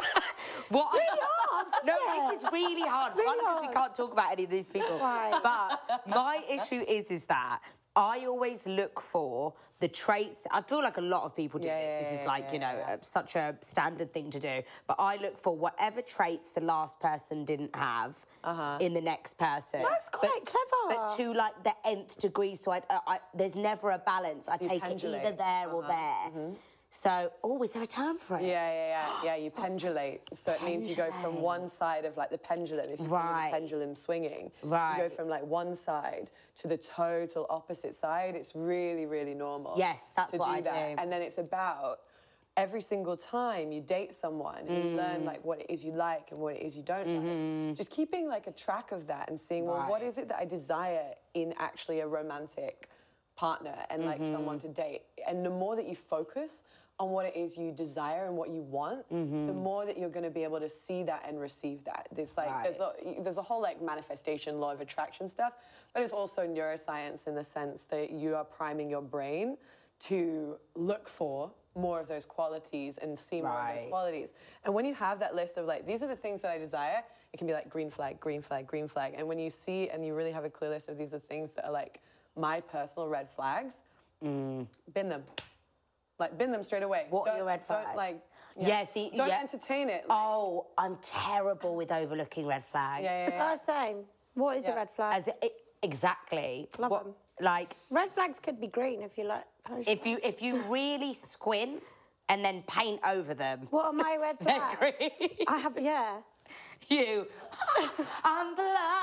what It's really hard, isn't No, it? this is really hard. really One, because we hard. can't talk about any of these people. Right. But my issue is, is that I always look for the traits. I feel like a lot of people do Yeah, this. yeah, This is yeah, like, yeah, you know, yeah. uh, such a standard thing to do. But I look for whatever traits the last person didn't have Uh-huh. in the next person. That's quite but, clever. But to like the nth degree, so I, uh, I, there's never a balance. I You take it pendulate. either there or Uh-huh. there. So, oh, is there a term for it? Yeah, yeah, yeah. Yeah, you pendulate. So it means you go from Pendulate. one side of like the pendulum, if you think of Right. the pendulum swinging. You go Right. from like one side to the total opposite side. It's really, really normal. Yes, that's to what do I that. do. And then it's about every single time you date someone and you Mm. learn like what it is you like and what it is you don't like. Just keeping like a track of that and seeing, well, what Mm-hmm. Right. is it that I desire in actually a romantic partner and like Mm-hmm. someone to date? And the more that you focus on what it is you desire and what you want, Mm-hmm. the more that you're going to be able to see that and receive that. There's like there's a, there's a whole like manifestation, law of attraction stuff, but it's also neuroscience in the sense that you are priming your brain to look for more of those qualities and see more of Right. those qualities. And when you have that list of like, these are the things that I desire, it can be like green flag, green flag, green flag. And when you see and you really have a clear list of these are things that are like my personal red flags, bin them. Like, bin them straight away. What are Don't- your red Don't flags? like, Yeah, see, don't yeah. entertain it. Like, Oh, I'm terrible with overlooking red flags. yeah, yeah, yeah. Oh, same. What is Yeah. a red flag? As it, exactly. Love What- them. Like, Red flags could be green if you like. if you if you really squint and then paint over them, What are my red they're flags? green. I have, yeah. You, I'm blind.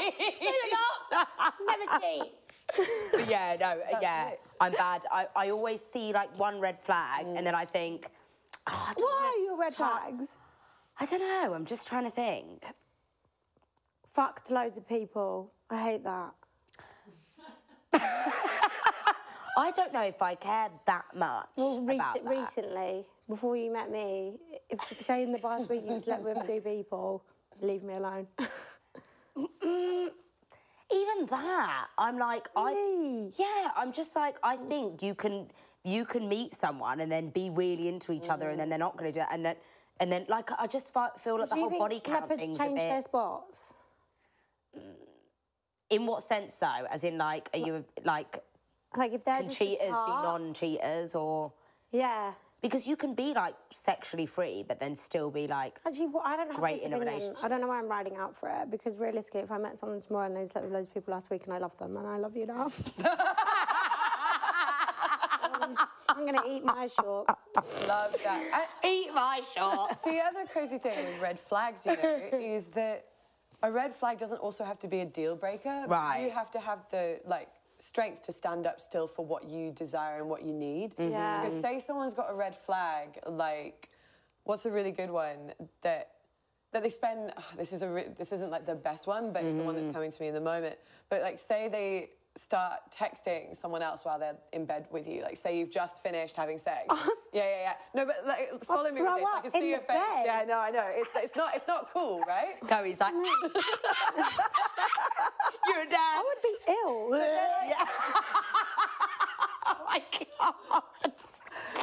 Cheater. Never cheat. But yeah, no, yeah, it. I'm bad. I, I always see like one red flag and then I think, oh, I don't What wanna are your red touch- flags? I don't know. I'm just trying to think. Fucked loads of people. I hate that. I don't know if I care that much Well, about rec- that. recently, before you met me, if say in the past week you slept with two people, leave me alone. Even that, I'm like, I Really? yeah, I'm just like, I think you can you can meet someone and then be really into each other and then they're not going to do it and then and then like I just fi- feel like the Do you whole think body count leopards thing's a change their bit. spots? In what sense though? As in like, are you like Like if they're can just cheaters a be tart- non-cheaters or Yeah. because you can be like sexually free but then still be like Actually, well, I don't have Great this in a opinion. relationship. I don't know why I'm riding out for it because realistically, if I met someone tomorrow and they slept with loads of people last week and I love them and I love you now, I'm, just- I'm gonna eat my shorts. Love that. And eat my shorts. the other crazy thing with red flags, you know, is that a red flag doesn't also have to be a deal breaker. but Right. You have to have the, like, strength to stand up still for what you desire and what you need. Yeah. Because say someone's got a red flag, like, what's a really good one that that they spend? oh, this is a re- this isn't like the best one, but it's the one that's coming to me in the moment. But like, say they start texting someone else while they're in bed with you. Like, say you've just finished having sex. yeah, yeah, yeah. No, but like, follow me with throw this. I up can see in your the face. bed. Yeah, no, I know. It's it's not it's not cool, right? Chloe's like, you're a dad. I would be ill. Oh my god.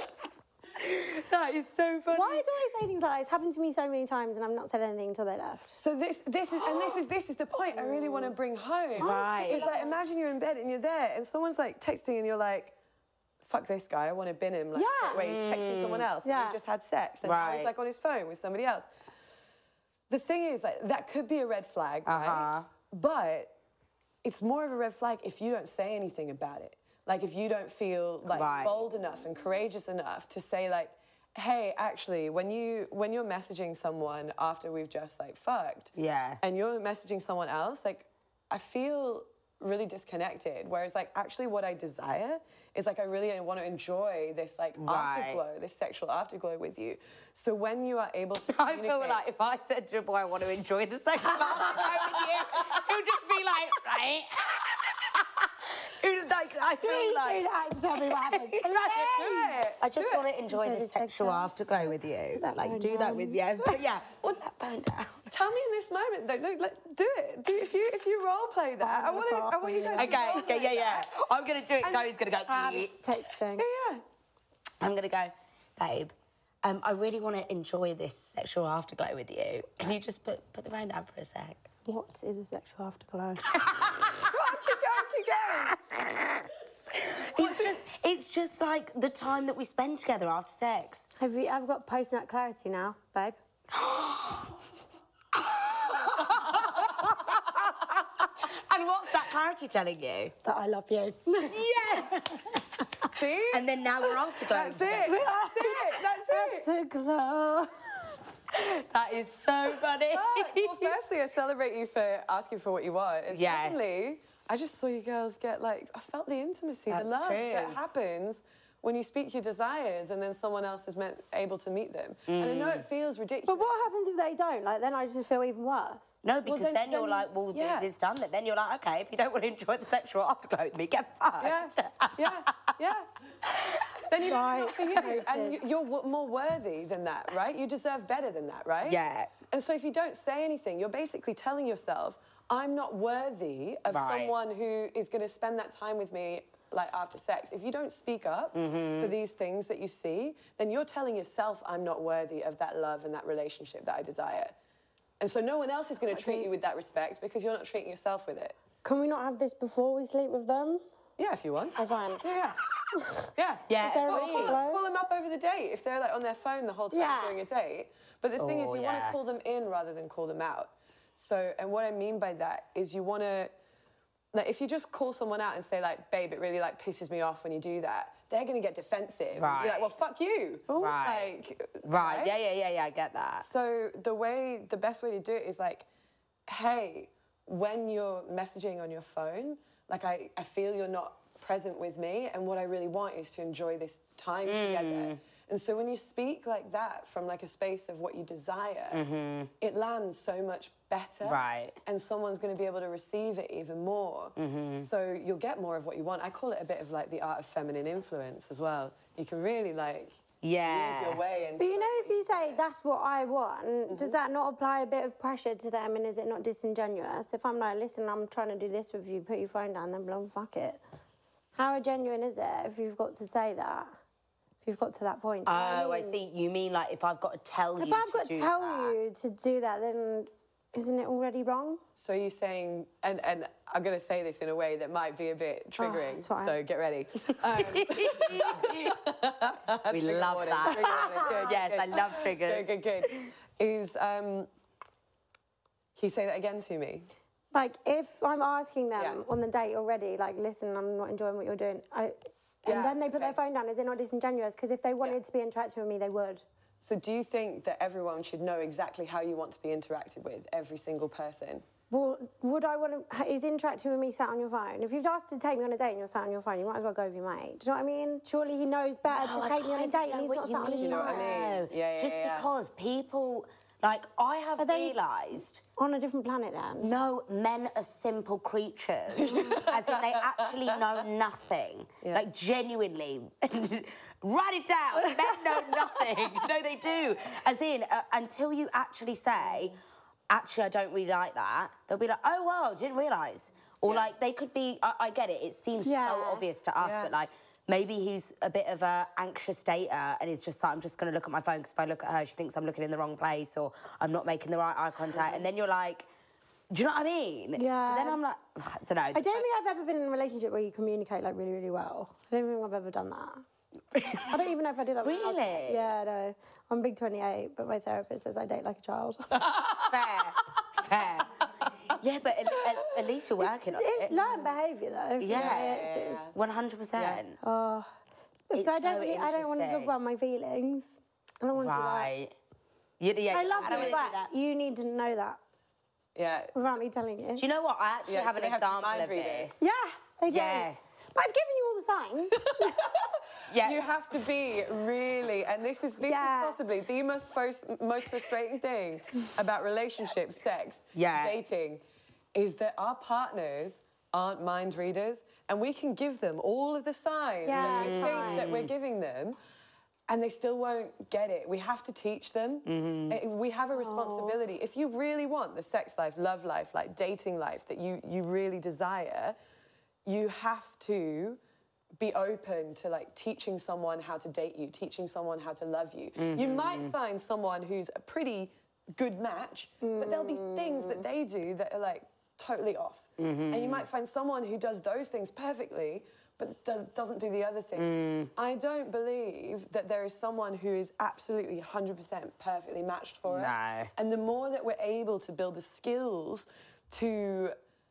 is so funny. Why do I say things like that? It's happened to me so many times, and I've not said anything until they left. So this, this is, and this is, this is the point I really want to bring home. Right. It's like, imagine you're in bed and you're there, and someone's like texting, and you're like, "Fuck this guy! I want to bin him." Like Yeah. straight away, he's texting someone else. Yeah. And he just had sex, and now he's Right. like on his phone with somebody else. The thing is, like, that could be a red flag, right? Uh-huh. But it's more of a red flag if you don't say anything about it. Like, if you don't feel like Right. bold enough and courageous enough to say, like, hey, actually, when you when you're messaging someone after we've just like fucked, Yeah. and you're messaging someone else, like, I feel really disconnected. Whereas, like, actually, what I desire is like I really want to enjoy this like Right. afterglow, this sexual afterglow with you. So when you are able to I communicate, feel like if I said to a boy I want to enjoy the sex with you, he'll just be like, right? He'll like, I feel Please like. do that and tell me what happens. do it. I just want to enjoy Enjoy the the sexual sexual afterglow with you. that Like, phone do that down. with you. But yeah, put that phone down. Tell me in this moment though. No, like, do it. Do if you if you role play that. I want to. I want you guys. to Okay, role okay, play yeah, yeah. that. I'm gonna do it. Go's gonna go. Um, texting. Yeah, yeah. I'm gonna go, babe. Um, I really want to enjoy this sexual afterglow with you. Can you just put put the phone down for a sec? What is a sexual afterglow? Come on, keep going, keep going. It's just, it's just like the time that we spend together after sex. Have you? I've got post-nut clarity now, babe. And what's that clarity telling you? That I love you. Yes. See? And then now we're afterglow. That's it. That's it. That's it. To glow. That is so funny. But, well, firstly, I celebrate you for asking for what you want. And Yes. secondly, I just saw you girls get like, I felt the intimacy, That's the love true. that happens when you speak your desires and then someone else is meant able to meet them. And I know Mm. it feels ridiculous. But what happens if they don't? Like, then I just feel even worse. No, because then- then, you're then- like, well, yeah. it's done. Then you're like, okay, if you don't want to enjoy the sexual afterglow with me, get fucked. Yeah, yeah, yeah. Then you know Right. it's not for you, and you- Noted. you're w- more worthy than that, right? You deserve better than that, right? Yeah. And so if you don't say anything, you're basically telling yourself, I'm not worthy of Right. someone who is going to spend that time with me, like after sex. If you don't speak up Mm-hmm. for these things that you see, then you're telling yourself, I'm not worthy of that love and that relationship that I desire. And so no one else is going to treat you with that respect because you're not treating yourself with it. Can we not have this before we sleep with them? Yeah, if you want. Oh, fine. Yeah, yeah. Yeah. Yeah. Is there a Well, really call, low? call them up over the date if they're like on their phone the whole time Yeah. during a date. But the thing is, Oh, you want yeah. to call them in rather than call them out. So, and what I mean by that is you want to, like, if you just call someone out and say like, babe, it really like pisses me off when you do that, they're going to get defensive. Right. You're like, well, fuck you. Right. Like, Right. Yeah, yeah, yeah, yeah. I get that. So the way, the best way to do it is like, hey, when you're messaging on your phone, like I, I feel you're not present with me, and what I really want is to enjoy this time Mm. together. And so when you speak like that from like a space of what you desire, it lands so much better. Mm-hmm. Right. And someone's going to be able to receive it even more. Mm-hmm. So you'll get more of what you want. I call it a bit of like the art of feminine influence as well. You can really like Yeah. move your way into But you know, if you say that's what I want, does Mm-hmm. that not apply a bit of pressure to them? And is it not disingenuous? If I'm like, listen, I'm trying to do this with you, put your phone down, then blow, fuck it. How genuine is it if you've got to say that? If you've got to that point? Do you know Oh, what I mean? see. You mean like if I've got to tell If you I've to got to do tell that. you to do that, then isn't it already wrong? So you're saying, and, and I'm going to say this in a way that might be a bit triggering, it's fine. so get ready. Um, We trigger love warning, that. trigger warning, good, Yes, good. I love triggers. Good, good, good. Is, um, can you say that again to me? Like, if I'm asking them Yeah. on the date already, like, listen, I'm not enjoying what you're doing, I, and Yeah, then they put their okay. phone down, is it not disingenuous? Because if they wanted to be interactive with me, they would. So do you think that everyone should know exactly how you want to be interacted with, every single person? Well, would I want to, is interacting with me sat on your phone? If you've asked to take me on a date and you're sat on your phone, you might as well go with your mate. Do you know what I mean? Surely he knows better No, to I take me on a kind date of and know he's what not you sat on his mean, know what I phone. mean? Yeah, yeah, Just yeah. because people, like, I have Are they- realised. On a different planet then? No, men are simple creatures. As in, they actually know nothing. Like, genuinely. Write it down. Men know nothing. No, they do. As in, uh, until you actually say, actually, I don't really like that, they'll be like, oh, wow, didn't realise. Or, Yeah. like, they could be, I, I get it, it seems Yeah. so obvious to us, Yeah. but, like, maybe he's a bit of a anxious dater and he's just like, I'm just going to look at my phone because if I look at her, she thinks I'm looking in the wrong place or I'm not making the right eye contact. And then you're like, do you know what I mean? Yeah. So then I'm like, I don't know. I don't think I've ever been in a relationship where you communicate like really, really well. I don't think I've ever done that. I don't even know if I do that. When I was- Really? yeah, no. I'm big twenty-eight, but my therapist says I date like a child. Fair, fair. Yeah, but at, at, at least you're working on It's it. learned behaviour though. Yeah. It's, it's, one hundred percent. oh, because It's I don't so really, I don't want to talk interesting. about my feelings. I don't want to do that. Right. Yeah, yeah, I love don't you, wanna- but you need to know that Yeah. without me telling you. Do you know what? I actually Yeah, have so an they have to example mind of read this. it. Yeah, they do. Yes. But I've given you all the signs. Yeah. You have to be really, and this is this Yeah. is possibly the most first, most frustrating thing about relationships, sex, Yeah. dating, is that our partners aren't mind readers, and we can give them all of the signs Yeah, that we think totally. that we're giving them, and they still won't get it. We have to teach them. Eh, We have a responsibility. If you really want the sex life, love life, like dating life that you you really desire, you have to be open to like teaching someone how to date you, teaching someone how to love you. You might find someone who's a pretty good match, but there'll be things that they do that are like totally off. And you might find someone who does those things perfectly, but does, doesn't do the other things. I don't believe that there is someone who is absolutely one hundred percent perfectly matched for us. No. And the more that we're able to build the skills to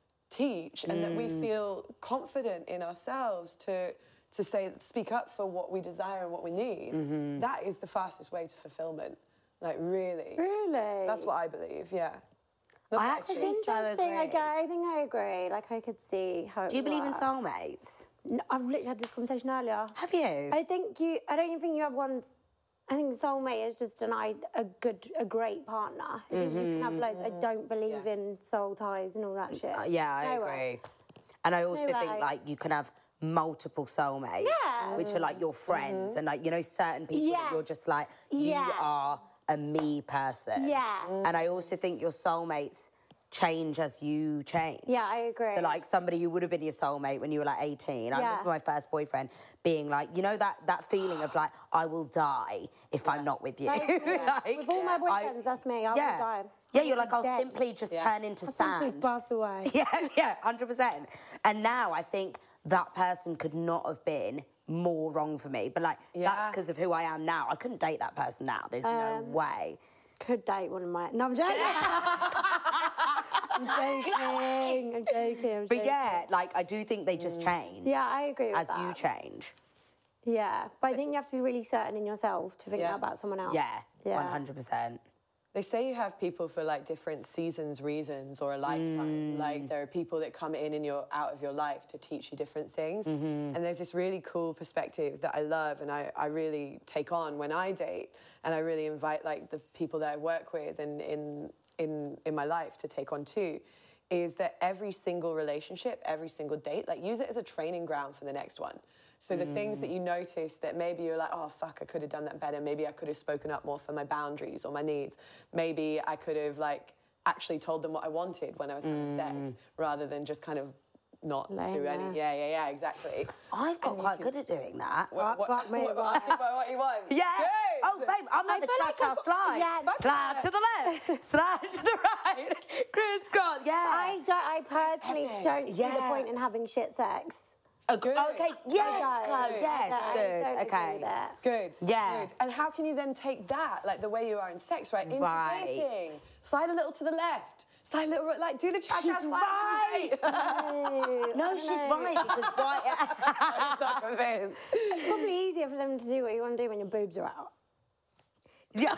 teach and that we feel confident in ourselves to to say speak up for what we desire and what we need, that is the fastest way to fulfillment. Like really. Really? That's what I believe, yeah. That's I what actually see. It's so interesting. I, agree. get, I think I agree. Like I could see how. It Do you believe in works. soulmates? No, I've literally had this conversation earlier. Have you? I think you. I don't even think you have one. I think soulmate is just an I a good a great partner. I think you can have loads. I don't believe Yeah. in soul ties and all that shit. Uh, yeah, I No agree. way. And I also No think way. like you can have multiple soulmates, Yeah. which are like your friends, and like you know certain people that you're Yes. just like you Yeah. are a me person. Yeah. And I also think your soulmates change as you change. Yeah, I agree. So like somebody who would have been your soulmate when you were like eighteen. I Yeah. remember my first boyfriend being like, you know that that feeling of like I will die if I'm not with you. That is- yeah. Like, With all my I- boyfriends, that's me. I will yeah. die. Yeah, you're like I'll Dead. simply just Yeah. turn into I'll simply sand. pass away. Yeah, yeah, one hundred percent. And now I think that person could not have been more wrong for me. But like, that's Yeah. because of who I am now. I couldn't date that person now. There's no Um, way. Could date one of my. No, I'm joking. I'm joking. I'm joking. I'm But joking. yeah, like, I do think they just change Yeah, I agree with as that. you change. Yeah, but I think you have to be really certain in yourself to think Yeah. that about someone else. Yeah, Yeah. one hundred percent. They say you have people for like different seasons, reasons, or a lifetime. Like there are people that come in and you're out of your life to teach you different things. And there's this really cool perspective that I love and I, I really take on when I date. And I really invite like the people that I work with and in in in my life to take on too. Is that every single relationship, every single date, like use it as a training ground for the next one. So the things that you notice that maybe you're like, oh, fuck, I could have done that better. Maybe I could have spoken up more for my boundaries or my needs. Maybe I could have like actually told them what I wanted when I was having sex rather than just kind of not Laying do any. there. Yeah, yeah, yeah, exactly. I've got quite good at doing that. What, fuck me, what, what? what, what you want? Yeah. Good. Oh, babe, I'm like the feel like cha-cha I've got- slide. Yeah, slide to the left, slide to the right, crisscross. Yeah. I don't. I personally epic. don't see the Yeah. point in having shit sex. Okay. Good. Okay. Yes, don't. Chloe. Yes. I don't Good. agree Okay. with that. Good. Yeah. Good. And how can you then take that, like the way you are in sex, right, into Right. dating? Slide a little to the left. Slide a little, like do the cha-cha She's slide. right. Ew, No, I she's don't know. right because why? I'm not convinced. It's probably easier for them to do what you want to do when your boobs are out. Yeah.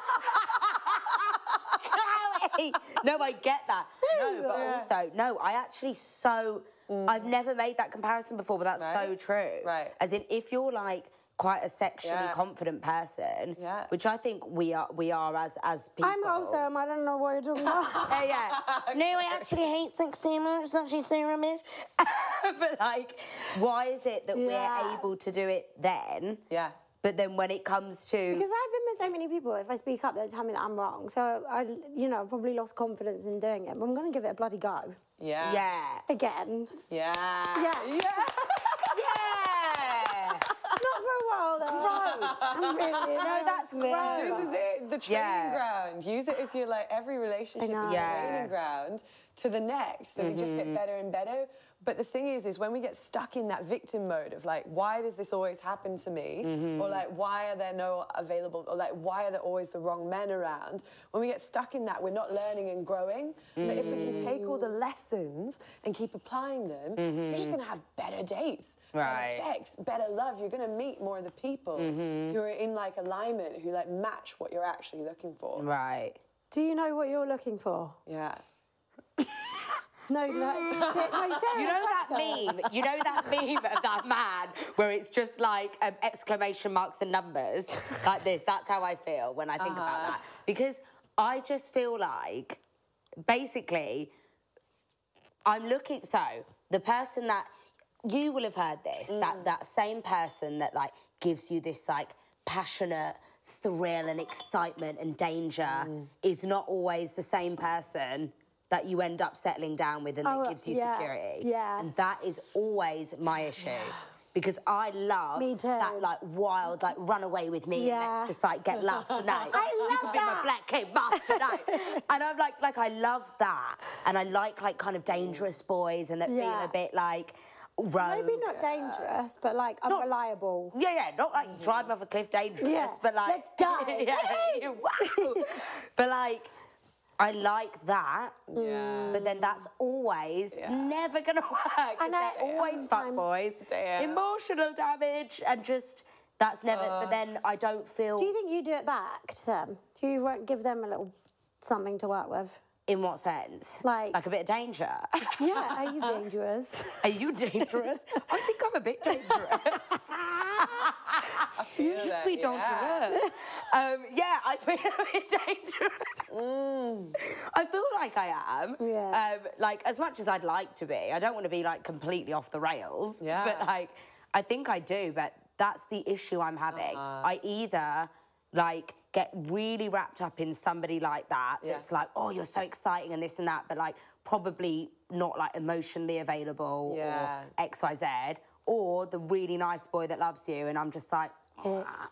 No, I get that. No, but Yeah. also, no, I actually so, I've never made that comparison before, but that's so Right. true. Right. As in, if you're like quite a sexually Yeah. confident person, Yeah. which I think we are, we are as as people. I'm wholesome. I don't know what you're talking about. Yeah, yeah. No, I actually hate sex too much. It's actually so rubbish. But like, why is it that Yeah. we're able to do it then? Yeah. But then when it comes to Because I've been with so many people, if I speak up, they'll tell me that I'm wrong. So, I, you know, I've probably lost confidence in doing it, but I'm going to give it a bloody go. Yeah. yeah, Again. Yeah. Yeah. Yeah. yeah. I'm really No, that's gross. This is it, the training Yeah. ground. Use it as your, like, every relationship know. is a Yeah. training ground to the next. So we just get better and better. But the thing is, is when we get stuck in that victim mode of like, why does this always happen to me? Or like, why are there no available, or like, why are there always the wrong men around? When we get stuck in that, we're not learning and growing. But if we can take all the lessons and keep applying them, you're just gonna have better dates. Right. Better sex, better love. You're gonna meet more of the people who are in like alignment, who like match what you're actually looking for. Right. Do you know what you're looking for? Yeah. No, no, shit, no, serious You know that question. meme? You know that meme of that man where it's just like um, exclamation marks and numbers like this? That's how I feel when I think about that. Because I just feel like, basically, I'm looking. So the person that you will have heard this, that that same person that like gives you this like passionate thrill and excitement and danger is not always the same person that you end up settling down with and Oh, that gives you yeah, security. yeah. And that is always my issue. Because I love Me too. that like wild, like run away with me Yeah. and let's just like get lost tonight. I You love can be my that. black king boss tonight. And I'm like, like I love that. And I like like kind of dangerous boys and that feel Yeah. a bit like rogue. Maybe not dangerous, but like unreliable. Yeah, yeah, not like drive off a cliff dangerous, Yeah, but like let's die. yeah, wow. But like, I like that. Yeah. But then that's always Yeah. never gonna work. And And I- they're always sometimes- fuckboys, Damn. emotional damage, and just that's never. but then I don't feel. Do you think you do it back to them? Do you won't give them a little something to work with? In what sense? Like- like a bit of danger. Yeah, are you dangerous? Are you dangerous? I think I'm a bit dangerous. Feel Just that, sweet yeah. dangerous. Um, yeah, I feel a bit dangerous. I feel like I am. Yeah. Um, like, as much as I'd like to be, I don't want to be, like, completely off the rails. Yeah. But, like, I think I do, but that's the issue I'm having. I either, like, get really wrapped up in somebody like that Yeah. that's like, oh, you're so exciting and this and that, but, like, probably not, like, emotionally available Yeah. or X, Y, Z. Or the really nice boy that loves you, and I'm just like, Yeah.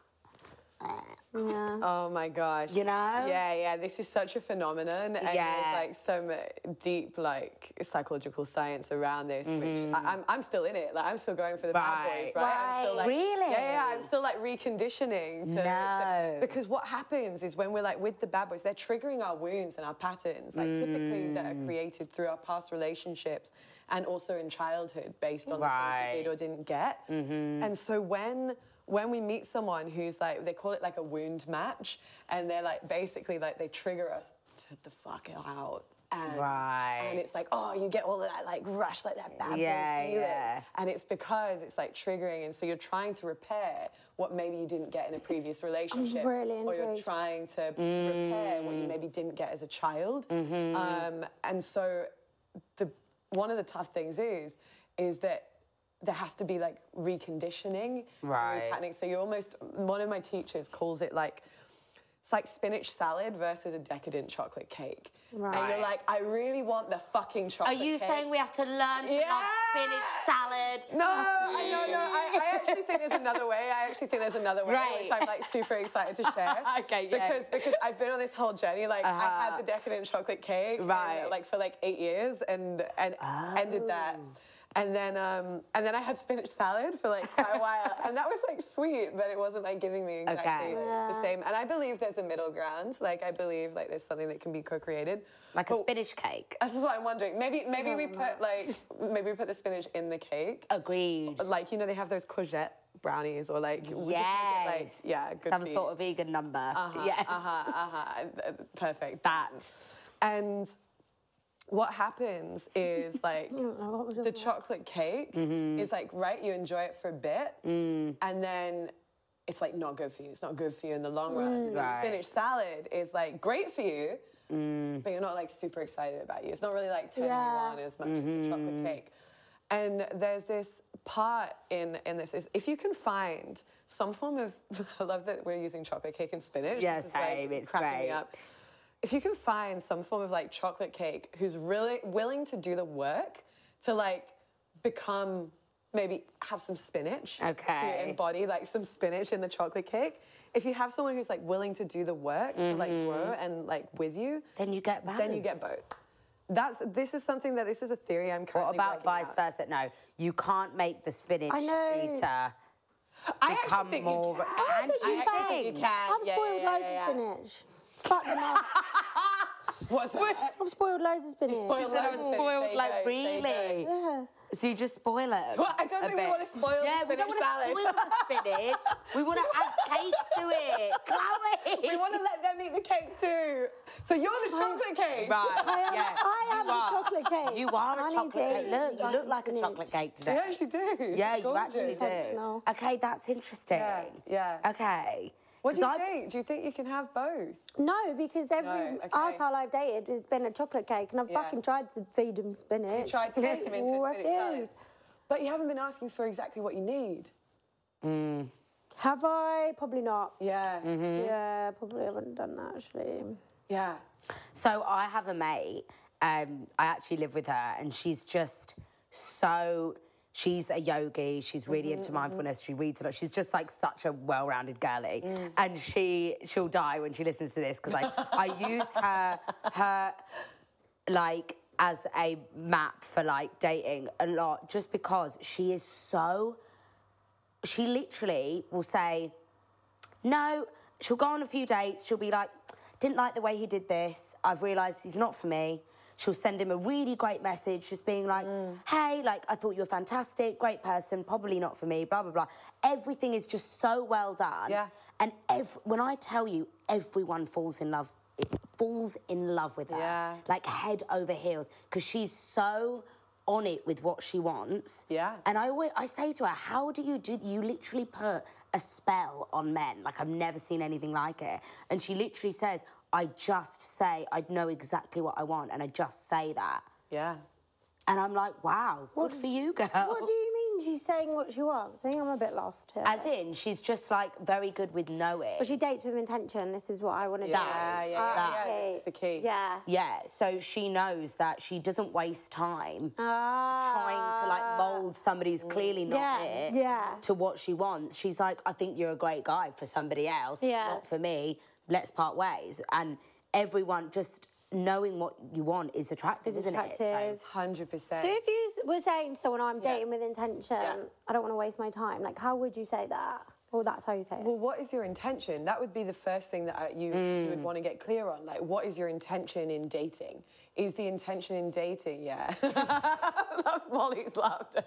Oh my gosh. You know? Yeah, yeah. This is such a phenomenon, and Yeah. there's like some deep like psychological science around this, which I, I'm I'm still in it. Like I'm still going for the bad Right. boys, right? I'm still Right. like, Really? Yeah, yeah. I'm still like reconditioning to, to- No. because what happens is when we're like with the bad boys, they're triggering our wounds and our patterns, like typically that Mm. are created through our past relationships and also in childhood based on the Right. things we did or didn't get. And so when when we meet someone who's like, they call it like a wound match, and they're like basically like they trigger us to the fuck out. And, Right. and it's like, oh, you get all of that like rush, like that bad boy Yeah, feeling. yeah. And it's because it's like triggering, and so you're trying to repair what maybe you didn't get in a previous relationship, really or you're intrigued. trying to repair what you maybe didn't get as a child. Um, and so the one of the tough things is, is that there has to be like reconditioning, and Right. repatterning. So you're almost, one of my teachers calls it like, it's like spinach salad versus a decadent chocolate cake. And you're Right. like, I really want the fucking are chocolate you cake. saying we have to learn to love Yeah. spinach salad? No, I no, no. I, I actually think there's another way. I actually think there's another way, Right. which I'm like super excited to share. Okay, yeah. Because because I've been on this whole journey. Like I've Uh-huh. had the decadent chocolate cake, and, Right. like for like eight years, and and ended that. And then, um, and then I had spinach salad for like quite a while, and that was like sweet, but it wasn't like giving me exactly Okay. the same. And I believe there's a middle ground. Like I believe like there's something that can be co-created. Like a But spinach cake? This is what I'm wondering. Maybe maybe we put like maybe we put the spinach in the cake. Agreed. Like, you know, they have those courgette brownies, or like, we just make it like, Yes. yeah, good Some for you. sort of vegan number. Uh-huh, Yes. Uh-huh, uh-huh. Uh, Perfect. That. And what happens is like what was it the about? chocolate cake is like, right, you enjoy it for a bit, and then it's like not good for you. It's not good for you in the long run. But Right. spinach salad is like great for you, but you're not like super excited about you. It's not really like turning Yeah. you on as much as the chocolate cake. And there's this part in, in this is if you can find some form of, I love that we're using chocolate cake and spinach. Yeah, This is, like, same, it's cracking me great. up. If you can find some form of like chocolate cake who's really willing to do the work to like become maybe have some spinach Okay. to embody like some spinach in the chocolate cake. If you have someone who's like willing to do the work to like grow and like with you, Then you get both. then you get both. That's this is something that this is a theory I'm currently What about working vice out. versa? No, you can't make the spinach I know. eater I actually become think more. you can. I And think you I can. think- You can. I've Yeah, spoiled yeah, loads yeah, yeah. of spinach. Fuck them up. What's that? I've spoiled loads of spinach. spoiled That I loads was of spinach. spoiled, There you like go, there you go. really. Yeah. So you just spoil it. Well, I don't a think we bit. want to spoil Yeah, the we don't spinach want to salad. spoil the spinach. We want to add cake to it. Chloe. We want to let them eat the cake too. So you're the chocolate cake. Right. I am, yeah. I am you a are. chocolate cake. You are I a need chocolate to cake. eat Look, you some look like a spinach. chocolate cake You today. actually do. Yeah, It's you actually gorgeous. do. Intentional. Okay, that's interesting. Yeah, yeah. Okay. What do you 'Cause I- think? Do you think you can have both? No, because every No, okay. arsehole I've dated has been a chocolate cake, and I've Yeah. fucking tried to feed them spinach. You tried to make them into a spinach salad. Refused. But you haven't been asking for exactly what you need. Have I? Probably not. Yeah. Mm-hmm. Yeah, probably haven't done that actually. Yeah. So I have a mate. Um, I actually live with her, and she's just so. She's a yogi. She's really Mm-hmm, into mindfulness. She reads a lot. She's just like such a well-rounded girly, Mm. and she she'll die when she listens to this because like I use her her like as a map for like dating a lot, just because she is so. She literally will say, no. She'll go on a few dates. She'll be like, didn't like the way he did this. I've realised he's not for me. She'll send him a really great message, just being like, hey, like, I thought you were fantastic, great person, probably not for me, blah, blah, blah. Everything is just so well done. Yeah. And ev- when I tell you, everyone falls in love, it falls in love with her. Yeah. Like head over heels, because she's so on it with what she wants. Yeah. And I always, I say to her, how do you do, you literally put a spell on men. Like, I've never seen anything like it. And she literally says, I just say, I know exactly what I want, and I just say that. Yeah. And I'm like, wow, good for you, girl. What do you mean she's saying what she wants? I think I'm a bit lost here. As in, she's just like very good with knowing. But she dates with intention. This is what I want to Yeah, do. yeah, yeah, Ah, yeah, this is the key. Yeah. Yeah, so she knows that she doesn't waste time Ah. trying to like mold somebody who's clearly not Yeah, it yeah. to what she wants. She's like, I think you're a great guy for somebody else, Yeah. not for me. Let's part ways. And everyone just knowing what you want is attractive, Is isn't attractive. it? So, one hundred percent. So if you s- were saying to someone, I'm dating with intention, Yeah. I don't want to waste my time, like, how would you say that? Or that's how you say it? Well, what is your intention? That would be the first thing that uh, you, you Mm. would want to get clear on. Like, what is your intention in dating? Is the intention in dating, yeah. I love Molly's laughter.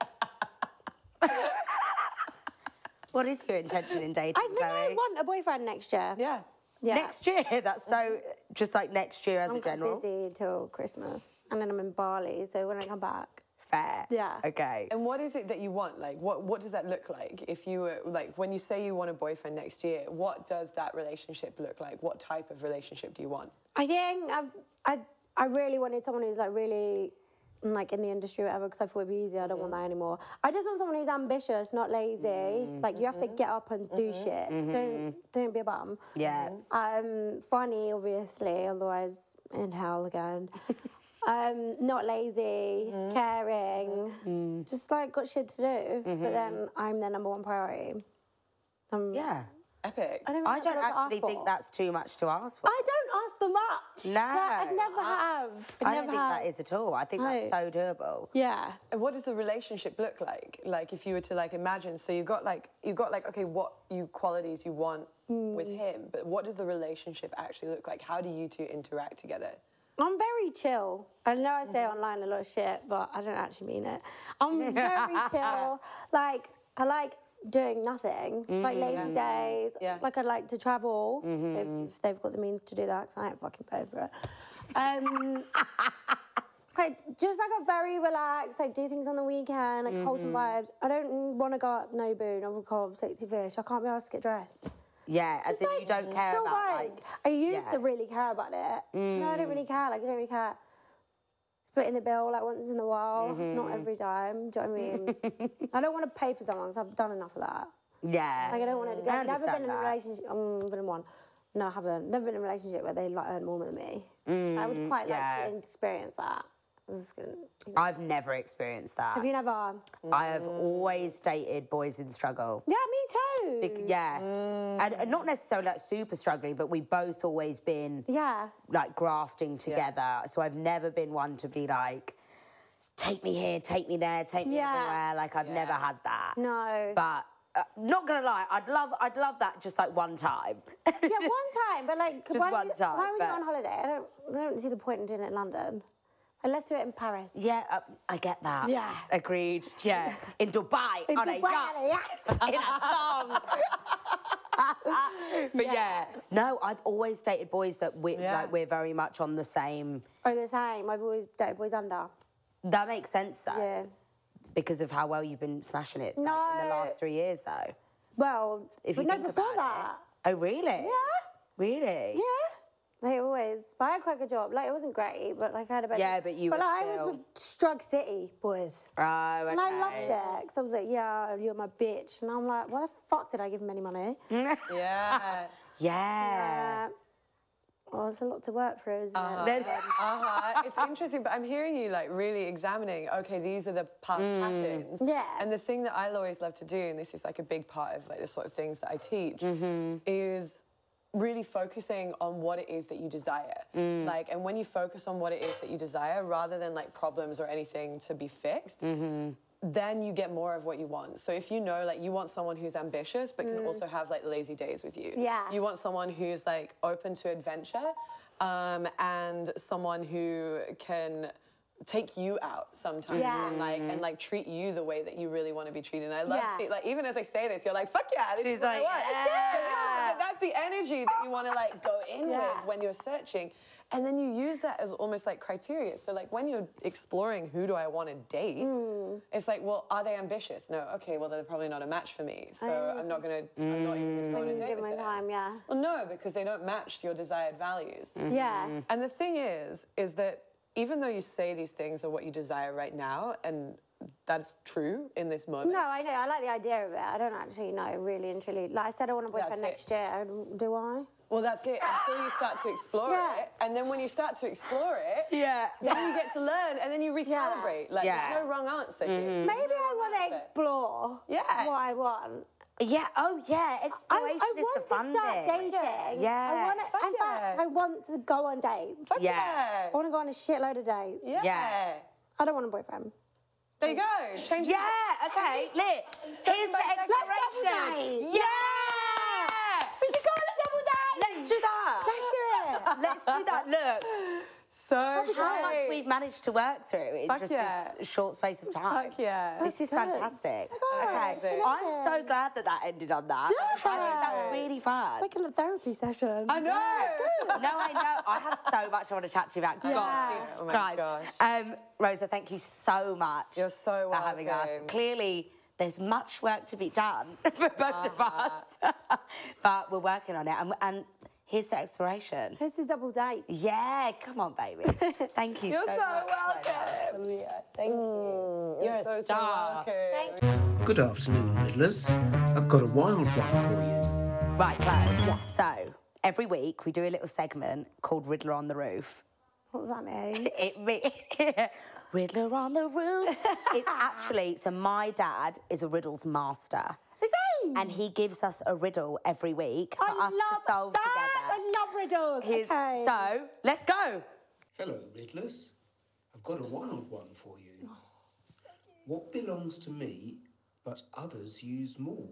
what is your intention in dating, I think I Chloe? want a boyfriend next year. Yeah. Yeah. Next year, that's so, just like next year as I'm a general. busy till Christmas. And then I'm in Bali, so when I come back. Fair. Yeah. Okay. And what is it that you want? Like, what, what does that look like? If you were, like, when you say you want a boyfriend next year, what does that relationship look like? What type of relationship do you want? I think I've, I, I really wanted someone who's like really like in the industry or whatever, because I thought it'd be easy. I don't want that anymore. I just want someone who's ambitious, not lazy. Like, you have to get up and do shit. Don't don't be a bum. Yeah. Um, funny, obviously, otherwise in hell again. um, not lazy, caring, just like got shit to do. But then I'm their number one priority. Um, Yeah. Epic. I don't, I know don't what to ask actually think for. that's too much to ask for. I don't ask for much. No. Like, I never I- have. I, I never don't think have. that is at all. I think that's No. so doable. Yeah. And what does the relationship look like? Like, if you were to like imagine, so you got like you got like okay, what you qualities you want with him, but what does the relationship actually look like? How do you two interact together? I'm very chill. I know I say online a lot of shit, but I don't actually mean it. I'm very chill. Like, I like doing nothing, like lazy days. Yeah. Like, I'd like to travel if, if they've got the means to do that, because I ain't fucking paid for it. Um, like, just like a very relaxed, like, do things on the weekend, like, wholesome vibes. I don't want to go up Nobu, Novikov, Sexy Fish. I can't be asked to get dressed. Yeah, as Just, in like, you don't care chill about vibes. like. I used yeah. to really care about it. No, I don't really care. Like, I don't really care. Splitting the bill like once in a while, not every time. Do you know what I mean? I don't want to pay for someone because I've done enough of that. Yeah. Like, I don't want to go. I I've never been understand in a that. relationship. Um, been in one. No, I haven't. Never been in a relationship where they like earn more than me. I would quite yeah. like to experience that. I was just gonna, you know. I've never experienced that. Have you never? I have always dated boys in struggle. Yeah, me too. Bec- yeah. And, and not necessarily like super struggling, but we've both always been Yeah. like grafting together. So I've never been one to be like, take me here, take me there, take me Yeah. everywhere. Like I've Yeah. never had that. No. But uh, not gonna lie, I'd love, I'd love that just like one time. Yeah, one time, but like, Just why, one was- time, why was but- you on holiday? I don't, I don't see the point in doing it in London. Like, let's do it in Paris. Yeah, uh, I get that. Yeah. Agreed. Yeah. In Dubai, In on Dubai, a yacht. on a yacht. In a thong. But yeah. No, I've always dated boys that we Yeah. like we're very much on the same. Oh, the same. I've always dated boys under. That makes sense though. Yeah. Because of how well you've been smashing it like, in the No. last three years though. Well, If but you no, think before about that. it. Oh really? Yeah. Really? Yeah. Like always. But I had quite a good job. Like it wasn't great, but like I had a better. Yeah, but you But were like, I still- was with Strug City boys. Oh, okay. And I loved it because I was like, yeah, you're my bitch. And I'm like, why the fuck did I give him any money? Yeah. Yeah. Yeah. Oh, it's a lot to work through, isn't Uh-huh. it? Then- Uh-huh. It's interesting, but I'm hearing you like really examining, okay, these are the past patterns. Yeah. And the thing that I always love to do, and this is like a big part of like the sort of things that I teach, is really focusing on what it is that you desire. Like, and when you focus on what it is that you desire, rather than like problems or anything to be fixed, then you get more of what you want. So if you know, like, you want someone who's ambitious, but can also have like lazy days with you. Yeah. You want someone who's like open to adventure, um, and someone who can take you out sometimes Yeah. and like and like treat you the way that you really want to be treated. And I love Yeah. see like even as I say this, you're like, fuck yeah, this She's is what I like, want. yeah. So this is- that's the energy that you want to like go in Yeah. with when you're searching. And then you use that as almost like criteria. So like when you're exploring who do I want to date, it's like, well, are they ambitious? No. Okay, well they're probably not a match for me. So I'm not gonna I'm not even gonna go on a Give date them with them. time, yeah. Well, no, because they don't match your desired values. Yeah. And the thing is, is that even though you say these things are what you desire right now, and that's true in this moment. No, I know. I like the idea of it. I don't actually know, really and truly. Like I said, I want a boyfriend That's it. next year. I- Do I? Well, that's it, until you start to explore Yeah. it. And then when you start to explore it, Yeah. then you get to learn and then you recalibrate. Like, Yeah. there's no wrong answer here. Maybe I want to That's it. explore Yeah. what I want. Yeah. Oh yeah. I, Exploration I is want the fun to start bit. dating. Yeah. I want to, Fuck in fact, yeah. I want to go on dates. Fuck Yeah. yeah. I want to go on a shitload of dates. Yeah. Yeah. I don't want a boyfriend. There you go. Change it. Yeah. Okay. Lit. Here's the by second. exploration. Let's double date. Yeah. We should go on a double date. Let's do that. Let's do it. Let's do that. Look. So How much great. we've managed to work through in Fuck just yeah. this short space of time. Fuck yeah. This is good. fantastic. Oh, Okay, amazing. I'm so glad that that ended on that. I think that's really fun. It's like a therapy session. I know. No, I know. I have so much I want to chat to you about. God, Yeah. Jesus Oh my Christ. gosh. Um, Rosa, thank you so much You're so for having us. welcome. Clearly, there's much work to be done for both of us, but we're working on it. And, and here's the exploration. Here's the double date. Yeah, come on, baby. Thank you You're so, so much. welcome. Yeah, thank you. You're a So, so star. welcome. Good afternoon, Riddlers. I've got a wild one for you. Right, Chloe. So, every week we do a little segment called Riddler on the Roof. What does that mean? It me Riddler on the Roof. It's actually, so my dad is a riddles master. Is he? And he gives us a riddle every week for I us love to solve that. together. I love riddles. Here's- Okay. So, let's go. Hello, Riddlers. I've got a wild one for you. What belongs to me, but others use more?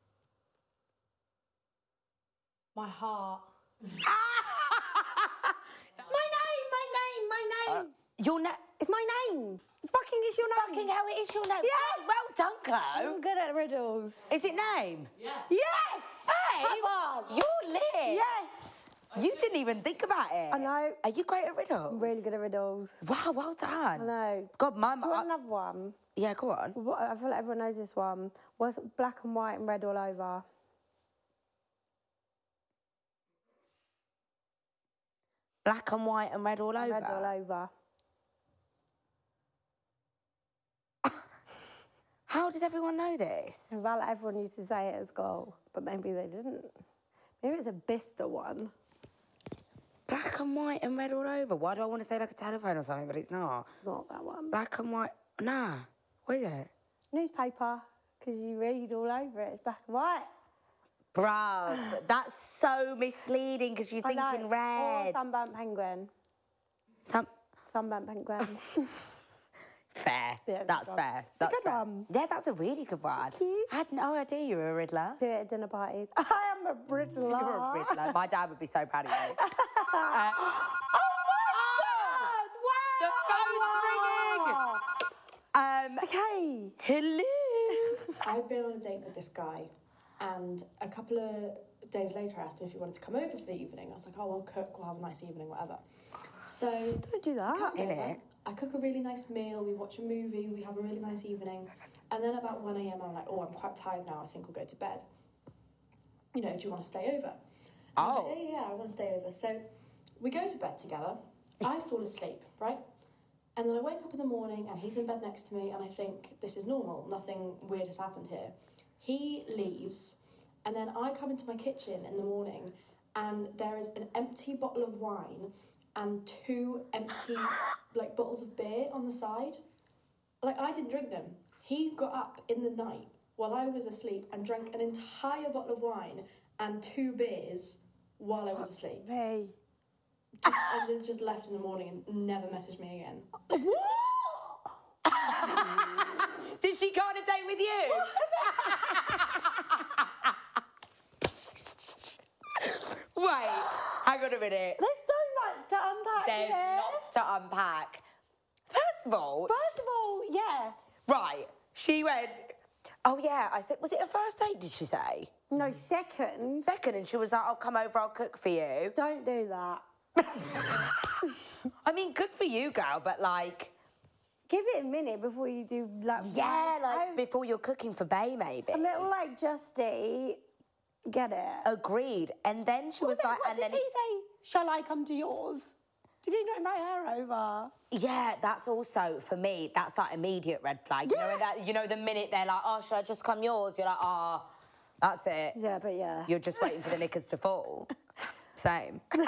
My heart. My name, my name, my name. Your name. It's my name. Fucking is your name. Fucking hell, it is your name. Yes. Oh, well done, Chloe. I'm good at riddles. Is it name? Yes. Hey, Come on. you're lit. Yes. You didn't even think about it. I know. Are you great at riddles? I'm really good at riddles. Wow, well done. I know. God, my Do you mum. want another one? Yeah, go on. What, I feel like everyone knows this one. What's black and white and red all over? Black and white and red all over. Red all over. How does everyone know this? I feel like everyone used to say it at school, but maybe they didn't. Maybe it's a Bicester one. Black Black and white and red all over. Why do I want to say like a telephone or something, but it's not? Not that one. Black and white. Nah. What is it? Newspaper, because you read all over it. It's black and white. Bruv, that's so misleading because you're I know. thinking Or red. sunburnt penguin. Some... Sunburnt penguin. Fair. Yeah, it's that's a good one. fair. It's a That's good fair. one. Yeah, that's a really good one. Thank you. I had no idea you were a Riddler. Do it at dinner parties. I am a Riddler. You're a Riddler. My dad would be so proud of you. Uh, Oh my God! Wow! the phone's ringing! Um, Okay. hello? I'd been on a date with this guy, and a couple of days later, I asked him if he wanted to come over for the evening. I was like, oh, I'll cook, we'll have a nice evening, whatever. So, Don't do that. comes In over, it. I cook a really nice meal, we watch a movie, we have a really nice evening, and then about one a.m. I'm like, oh, I'm quite tired now, I think we'll go to bed. You know, do you want to stay over? I was Oh. like, yeah, yeah, I want to stay over. So, we go to bed together, I fall asleep, right? And then I wake up in the morning and he's in bed next to me and I think this is normal, nothing weird has happened here. He leaves and then I come into my kitchen in the morning and there is an empty bottle of wine and two empty like bottles of beer on the side. Like I didn't drink them. He got up in the night while I was asleep and drank an entire bottle of wine and two beers while I was asleep. Me. Just, and then just left in the morning and never messaged me again. Did she go on a date with you? Wait, hang on a minute. There's so much to unpack There's here. lots to unpack. First of all, First of all, yeah. right, she went, oh yeah, I said, was it a first date, did she say? No, second. Second, and she was like, I'll come over, I'll cook for you. Don't do that. I mean, good for you, girl, but like, Give it a minute before you do like. yeah, like I- before you're cooking for Bay, maybe. a little like Justy. Get it. Agreed. And then she was What like, what and did then he say? Shall I come to yours? Did he not invite her over? yeah, that's also for me. That's that immediate red flag. You know, when that, you know, the minute they're like, "Oh, should I just come yours?" You're like, "Oh, that's it." Yeah, but yeah. You're just waiting for the knickers to fall. Same. But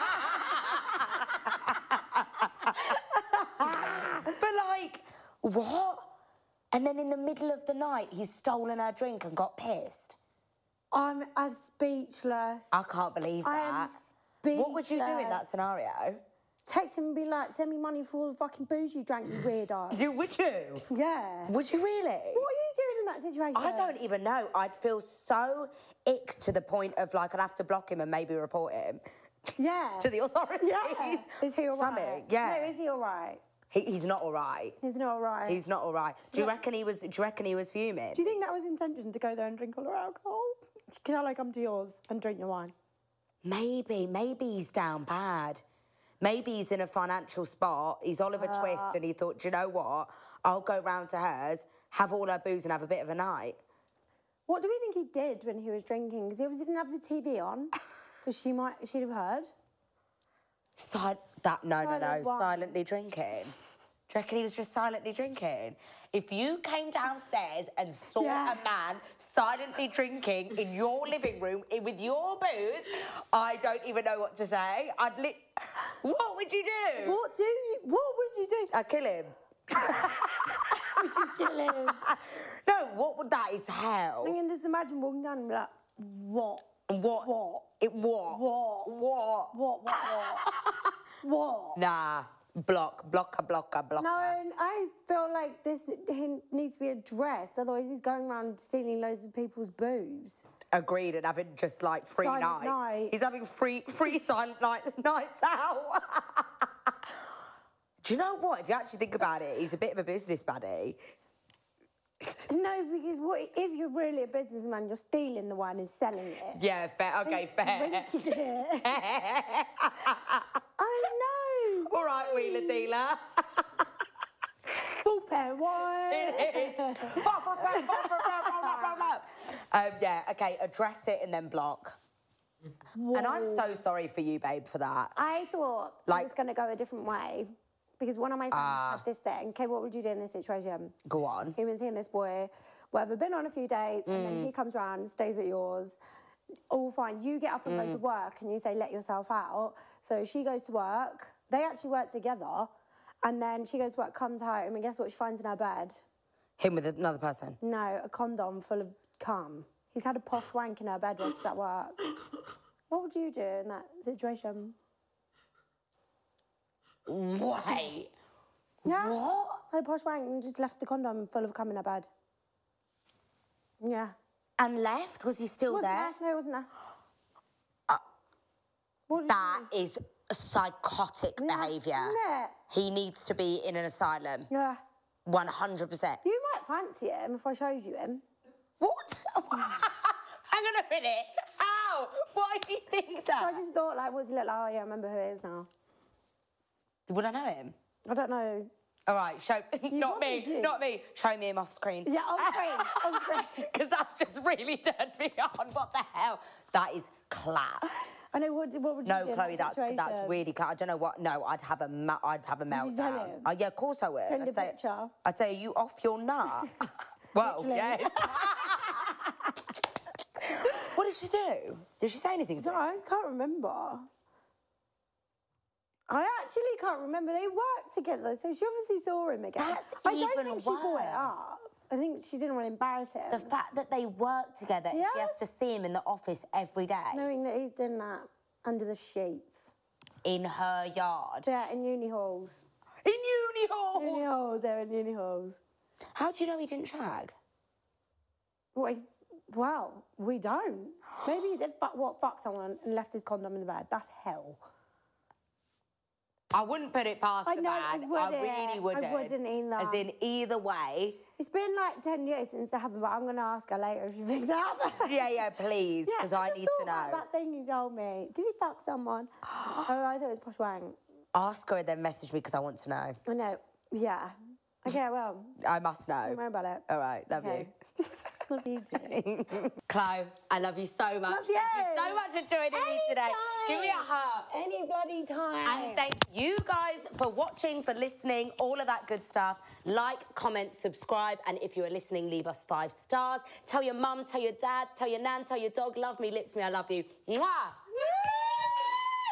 like, what? And then in the middle of the night, he's stolen her drink and got pissed. I'm as speechless. I can't believe I am that. What would you do in that speechless. scenario? Text him and be like, send me money for all the fucking booze you drank, you weirdo. You, would you? Yeah. Would you really? What are you doing in that situation? I don't even know. I'd feel so ick to the point of like I'd have to block him and maybe report him Yeah. to the authorities. Yeah. Is he all Something, right? yeah. No, is he all right? He, he's not all right. He's not all right. He's not all right. Do you not- reckon he was? Do you reckon he was fuming? Do you think that was intention to go there and drink all her alcohol? Can I come to yours and drink your wine? Maybe. Maybe he's down bad. Maybe he's in a financial spot. He's Oliver Uh. Twist, and he thought, do you know what? I'll go round to hers, have all her booze, and have a bit of a night. What do we think he did when he was drinking? Because he obviously didn't have the T V on, because she might, she'd have heard. Si- that no, no, no. Silent wine. Silently drinking. Do you reckon he was just silently drinking? If you came downstairs and saw Yeah. a man silently drinking in your living room i- with your booze, I don't even know what to say. I'd li- What would you do? What do you, what would you do? I'd kill him. Would you kill him? No, what would that is hell? I can just imagine walking down and be like, what? What? What? It what? What? What? What, what, what? What? Nah. Block, blocker, blocker, blocker. No, and I feel like this he needs to be addressed. Otherwise, he's going around stealing loads of people's booze. Agreed, and having just like free Silent nights. night. He's having free free silent night, nights out. Do you know what? If you actually think about it, he's a bit of a business baddie. No, because what if you're really a businessman? You're stealing the wine and selling it. Yeah, fair. Okay, fair. Drinking it. I know. All right, wheeler dealer. Full pair of wine. um, yeah, okay, address it and then block. And I'm so sorry for you, babe, for that. I thought Like- it was going to go a different way because one of my friends Ah. had this thing. Okay, what would you do in this situation? Go on. He was seeing this boy, whatever, been on a few dates, and Mm. then he comes round, stays at yours, all fine. You get up and Mm. go to work and you say, let yourself out. So she goes to work. They actually work together. And then she goes to work, comes home, and guess what she finds in her bed? Him with another person. No, a condom full of cum. He's had a posh wank in her bed while she's at work. What would you do in that situation? Wait. Yeah. What? Had a posh wank and just left the condom full of cum in her bed. Yeah. And left? Was he still Wasn't there? there? No, it wasn't there. Uh, What did That you is psychotic Yeah, behaviour. isn't it? He needs to be in an asylum. do? Yeah. one hundred percent. You might fancy him if I showed you him. What? Hang on a minute. How? Why do you think that? So I just thought, like, what's he look like? Oh, yeah, I remember who he is now. Would I know him? I don't know. All right, show. Not probably me. do. Not me. Show me him off screen. Yeah, on screen. on screen. Because that's just really turned me on. What the hell? That is clapped. I know, what, what would you No, do in Chloe, that that's that's situation? really clapped. I don't know what. No, I'd have a ma- I'd have a you tell meltdown. him? Oh, yeah, of course I would. Send I'd a say, picture. I'd say, are you off your nut? Well, Literally. yes. What did she do? Did she say anything to No, him? I can't remember. I actually can't remember. They worked together, so she obviously saw him again. That's I don't even think she brought it worse. up. I think she didn't want to embarrass him. The fact that they work together and she Yeah. has to see him in the office every day Knowing that he's doing that under the sheets. in her yard. Yeah, in uni halls. In uni hall. Uni halls, they're in uni halls. How do you know he didn't shag? What, he- well, we don't. Maybe he did fuck, what, fuck someone and left his condom in the bed. That's hell. I wouldn't put it past I the know, I man. wouldn't. really I wouldn't. wouldn't either. As in, either way. It's been like ten years since that happened, but I'm going to ask her later if she thinks that happened. Yeah, yeah, please, Yeah, because I just need to thought about know. that thing you told me. Did he fuck someone? Oh, I thought it was Posh Wang. Ask her and then message me because I want to know. I know. Yeah. Okay, well, I must know. don't worry about it. All right, love Okay. you. Love you too. Chloe, I love you so much. Love you. Thank you so much for joining me today. Give me a hug. Any bloody time. And thank you guys for watching, for listening, all of that good stuff. Like, comment, subscribe, and if you are listening, leave us five stars. Tell your mum, tell your dad, tell your nan, tell your dog, love me, lips me, I love you. Mwah!